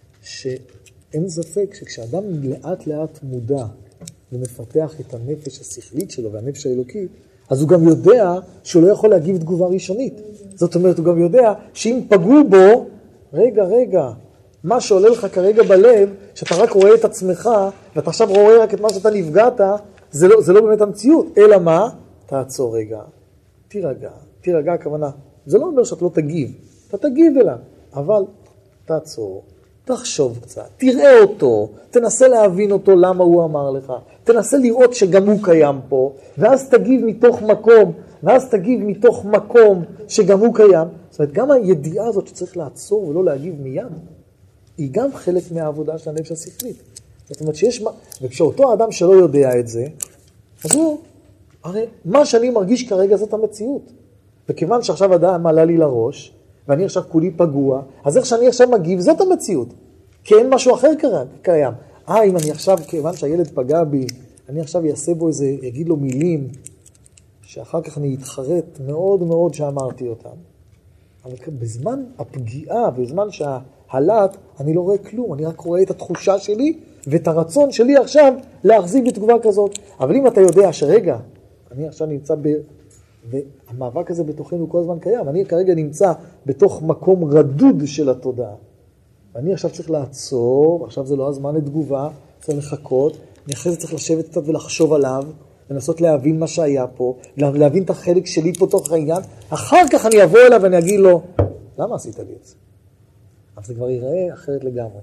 שאין ספק שכשאדם לאט לאט מודע ומפתח את הנפש השכלית שלו והנפש האלוקית, אז הוא גם יודע שהוא לא יכול להגיב תגובה ראשונית. זאת אומרת, הוא גם יודע שאם פגעו בו, רגע, רגע, מה שעולה לך כרגע בלב, שאתה רק רואה את עצמך, ואתה עכשיו רואה רק את מה שאתה נפגעת, זה לא, זה לא באמת המציאות. אלא מה? תעצור רגע, תירגע, תירגע הכוונה. זה לא אומר שאתה לא תגיב, אתה תגיב אליו, אבל תעצור. תחשוב קצת, תראה אותו, תנסה להבין אותו למה הוא אמר לך, תנסה לראות שגם הוא קיים פה, ואז תגיב מתוך מקום, ואז תגיב מתוך מקום שגם הוא קיים. זאת אומרת, גם הידיעה הזאת שצריך לעצור ולא להגיב מיד, היא גם חלק מהעבודה של הנפש השכלית. זאת אומרת שיש, וכשאותו האדם שלא יודע את זה, אז הוא, הרי מה שאני מרגיש כרגע זאת המציאות. וכיוון שעכשיו האדם עלה לי לראש, ואני עכשיו כולי פגוע, אז איך שאני עכשיו מגיב, זאת המציאות. כי אין משהו אחר קיים. אה, אם אני עכשיו, כיוון שהילד פגע בי, אני עכשיו אעשה בו איזה, יגיד לו מילים, שאחר כך אני אתחרט מאוד מאוד שאמרתי אותם. אבל בזמן הפגיעה, בזמן שההלט, אני לא רואה כלום. אני רק רואה את התחושה שלי, ואת הרצון שלי עכשיו להחזיק בתגובה כזאת. אבל אם אתה יודע שרגע, אני עכשיו נמצא ב... והמאבק הזה בתוכנו כל הזמן קיים. אני כרגע נמצא בתוך מקום רדוד של התודעה. ואני עכשיו צריך לעצור, עכשיו זה לא הזמן לתגובה, צריך לחכות, אני אחרי זה צריך לשבת קצת ולחשוב עליו, לנסות להבין מה שהיה פה, להבין את החלק שלי פה תוך העניין, אחר כך אני אבוא אליו ואני אגיד לו, למה עשית לי את זה? אז זה כבר ייראה אחרת לגמרי.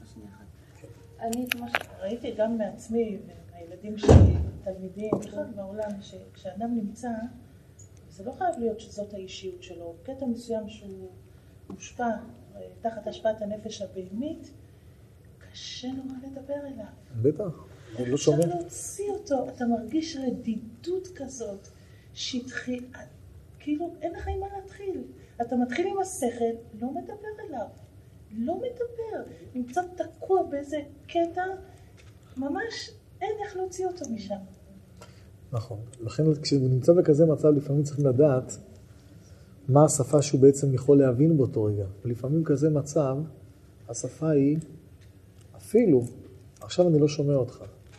אני ראיתי גם מעצמי, מהילדים שלי, תלמידים, בכלל בעולם, שכשאדם נמצא, זה לא חייב להיות שזאת האישיות שלו. קטע מסוים שהוא מושפע תחת השפעת הנפש הבהמית, קשה נורא לדבר אליו. בטח. אני לא שומע. אפשר להוציא אותו, אתה מרגיש רדידות כזאת, שהתחיל, כאילו אין לך עם מה להתחיל. אתה מתחיל עם השכל, לא מדבר אליו, לא מדבר. נמצא תקוע באיזה קטע, ממש אין איך להוציא אותו משם. נכון. לכן כשהוא נמצא בכזה מצב, לפעמים צריכים לדעת מה השפה שהוא בעצם יכול להבין באותו רגע. ולפעמים כזה מצב, השפה היא, אפילו, עכשיו אני לא שומע אותך.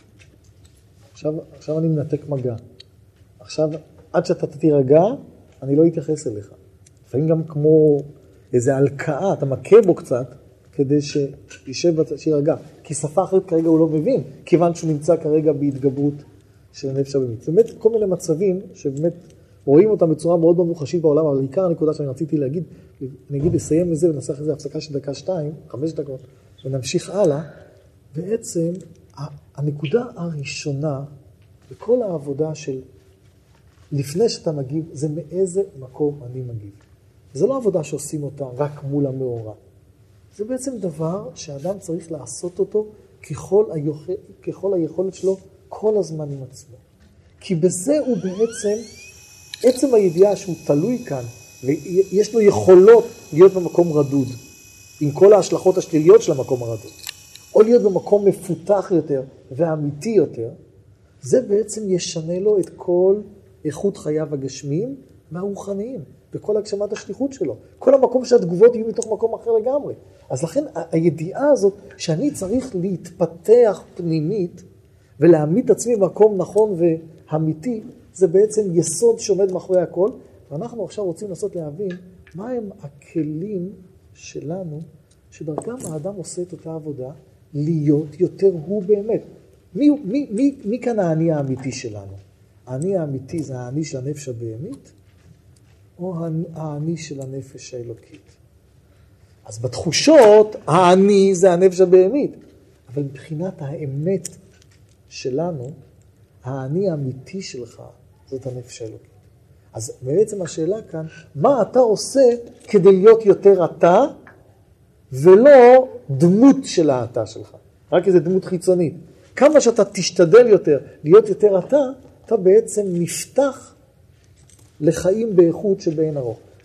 עכשיו, עכשיו אני מנתק מגע. עכשיו, עד שאתה תירגע, אני לא אתייחס אליך. לפעמים גם כמו איזו הלקאה, אתה מכה בו קצת, כדי שישב, שירגע. כי שפה אחרת כרגע הוא לא מבין, כיוון שהוא נמצא כרגע בהתגברות של הנפש הבאמית. זאת אומרת, כל מיני מצבים שבאמת רואים אותם בצורה מאוד מאוד מוחשית בעולם, אבל עיקר הנקודה שאני רציתי להגיד, נגיד לסיים לזה ונעשה איזה הפסקה של דקה שתיים, חמש דקות, ונמשיך הלאה. בעצם, הנקודה הראשונה בכל העבודה של לפני שאתה מגיב, זה מאיזה מקום אני מגיב. זה לא עבודה שעושים אותה רק מול המאורע. זה בעצם דבר שאדם צריך לעשות אותו ככל, היוכ... ככל היכולת שלו כל הזמן עם עצמו. כי בזה הוא בעצם, עצם הידיעה שהוא תלוי כאן, ויש לו יכולות להיות במקום רדוד, עם כל ההשלכות השליליות של המקום הרדוד, או להיות במקום מפותח יותר ואמיתי יותר, זה בעצם ישנה לו את כל איכות חייו הגשמיים והרוחניים, וכל הגשמת השליחות שלו. כל המקום שהתגובות יהיו מתוך מקום אחר לגמרי. אז לכן הידיעה הזאת שאני צריך להתפתח פנימית ולהעמיד את עצמי במקום נכון ואמיתי, זה בעצם יסוד שעומד מאחורי הכל. ואנחנו עכשיו רוצים לנסות להבין מה הם הכלים שלנו, שדרכם האדם עושה את אותה עבודה, להיות יותר הוא באמת. מי, מי, מי, מי כאן האני האמיתי שלנו? האני האמיתי זה האני של הנפש הבאמית, או האני של הנפש האלוקית? אז בתחושות, האני זה הנפש הבאמית. אבל מבחינת האמת שלנו, האני האמיתי שלך זאת הנפש האלוקית. אז בעצם השאלה כאן, מה אתה עושה כדי להיות יותר אתה, ולא דמות של האתה שלך? רק איזו דמות חיצונית. כמה שאתה תשתדל יותר להיות יותר אתה, אתה בעצם נפתח לחיים באיכות שבאין ארוך.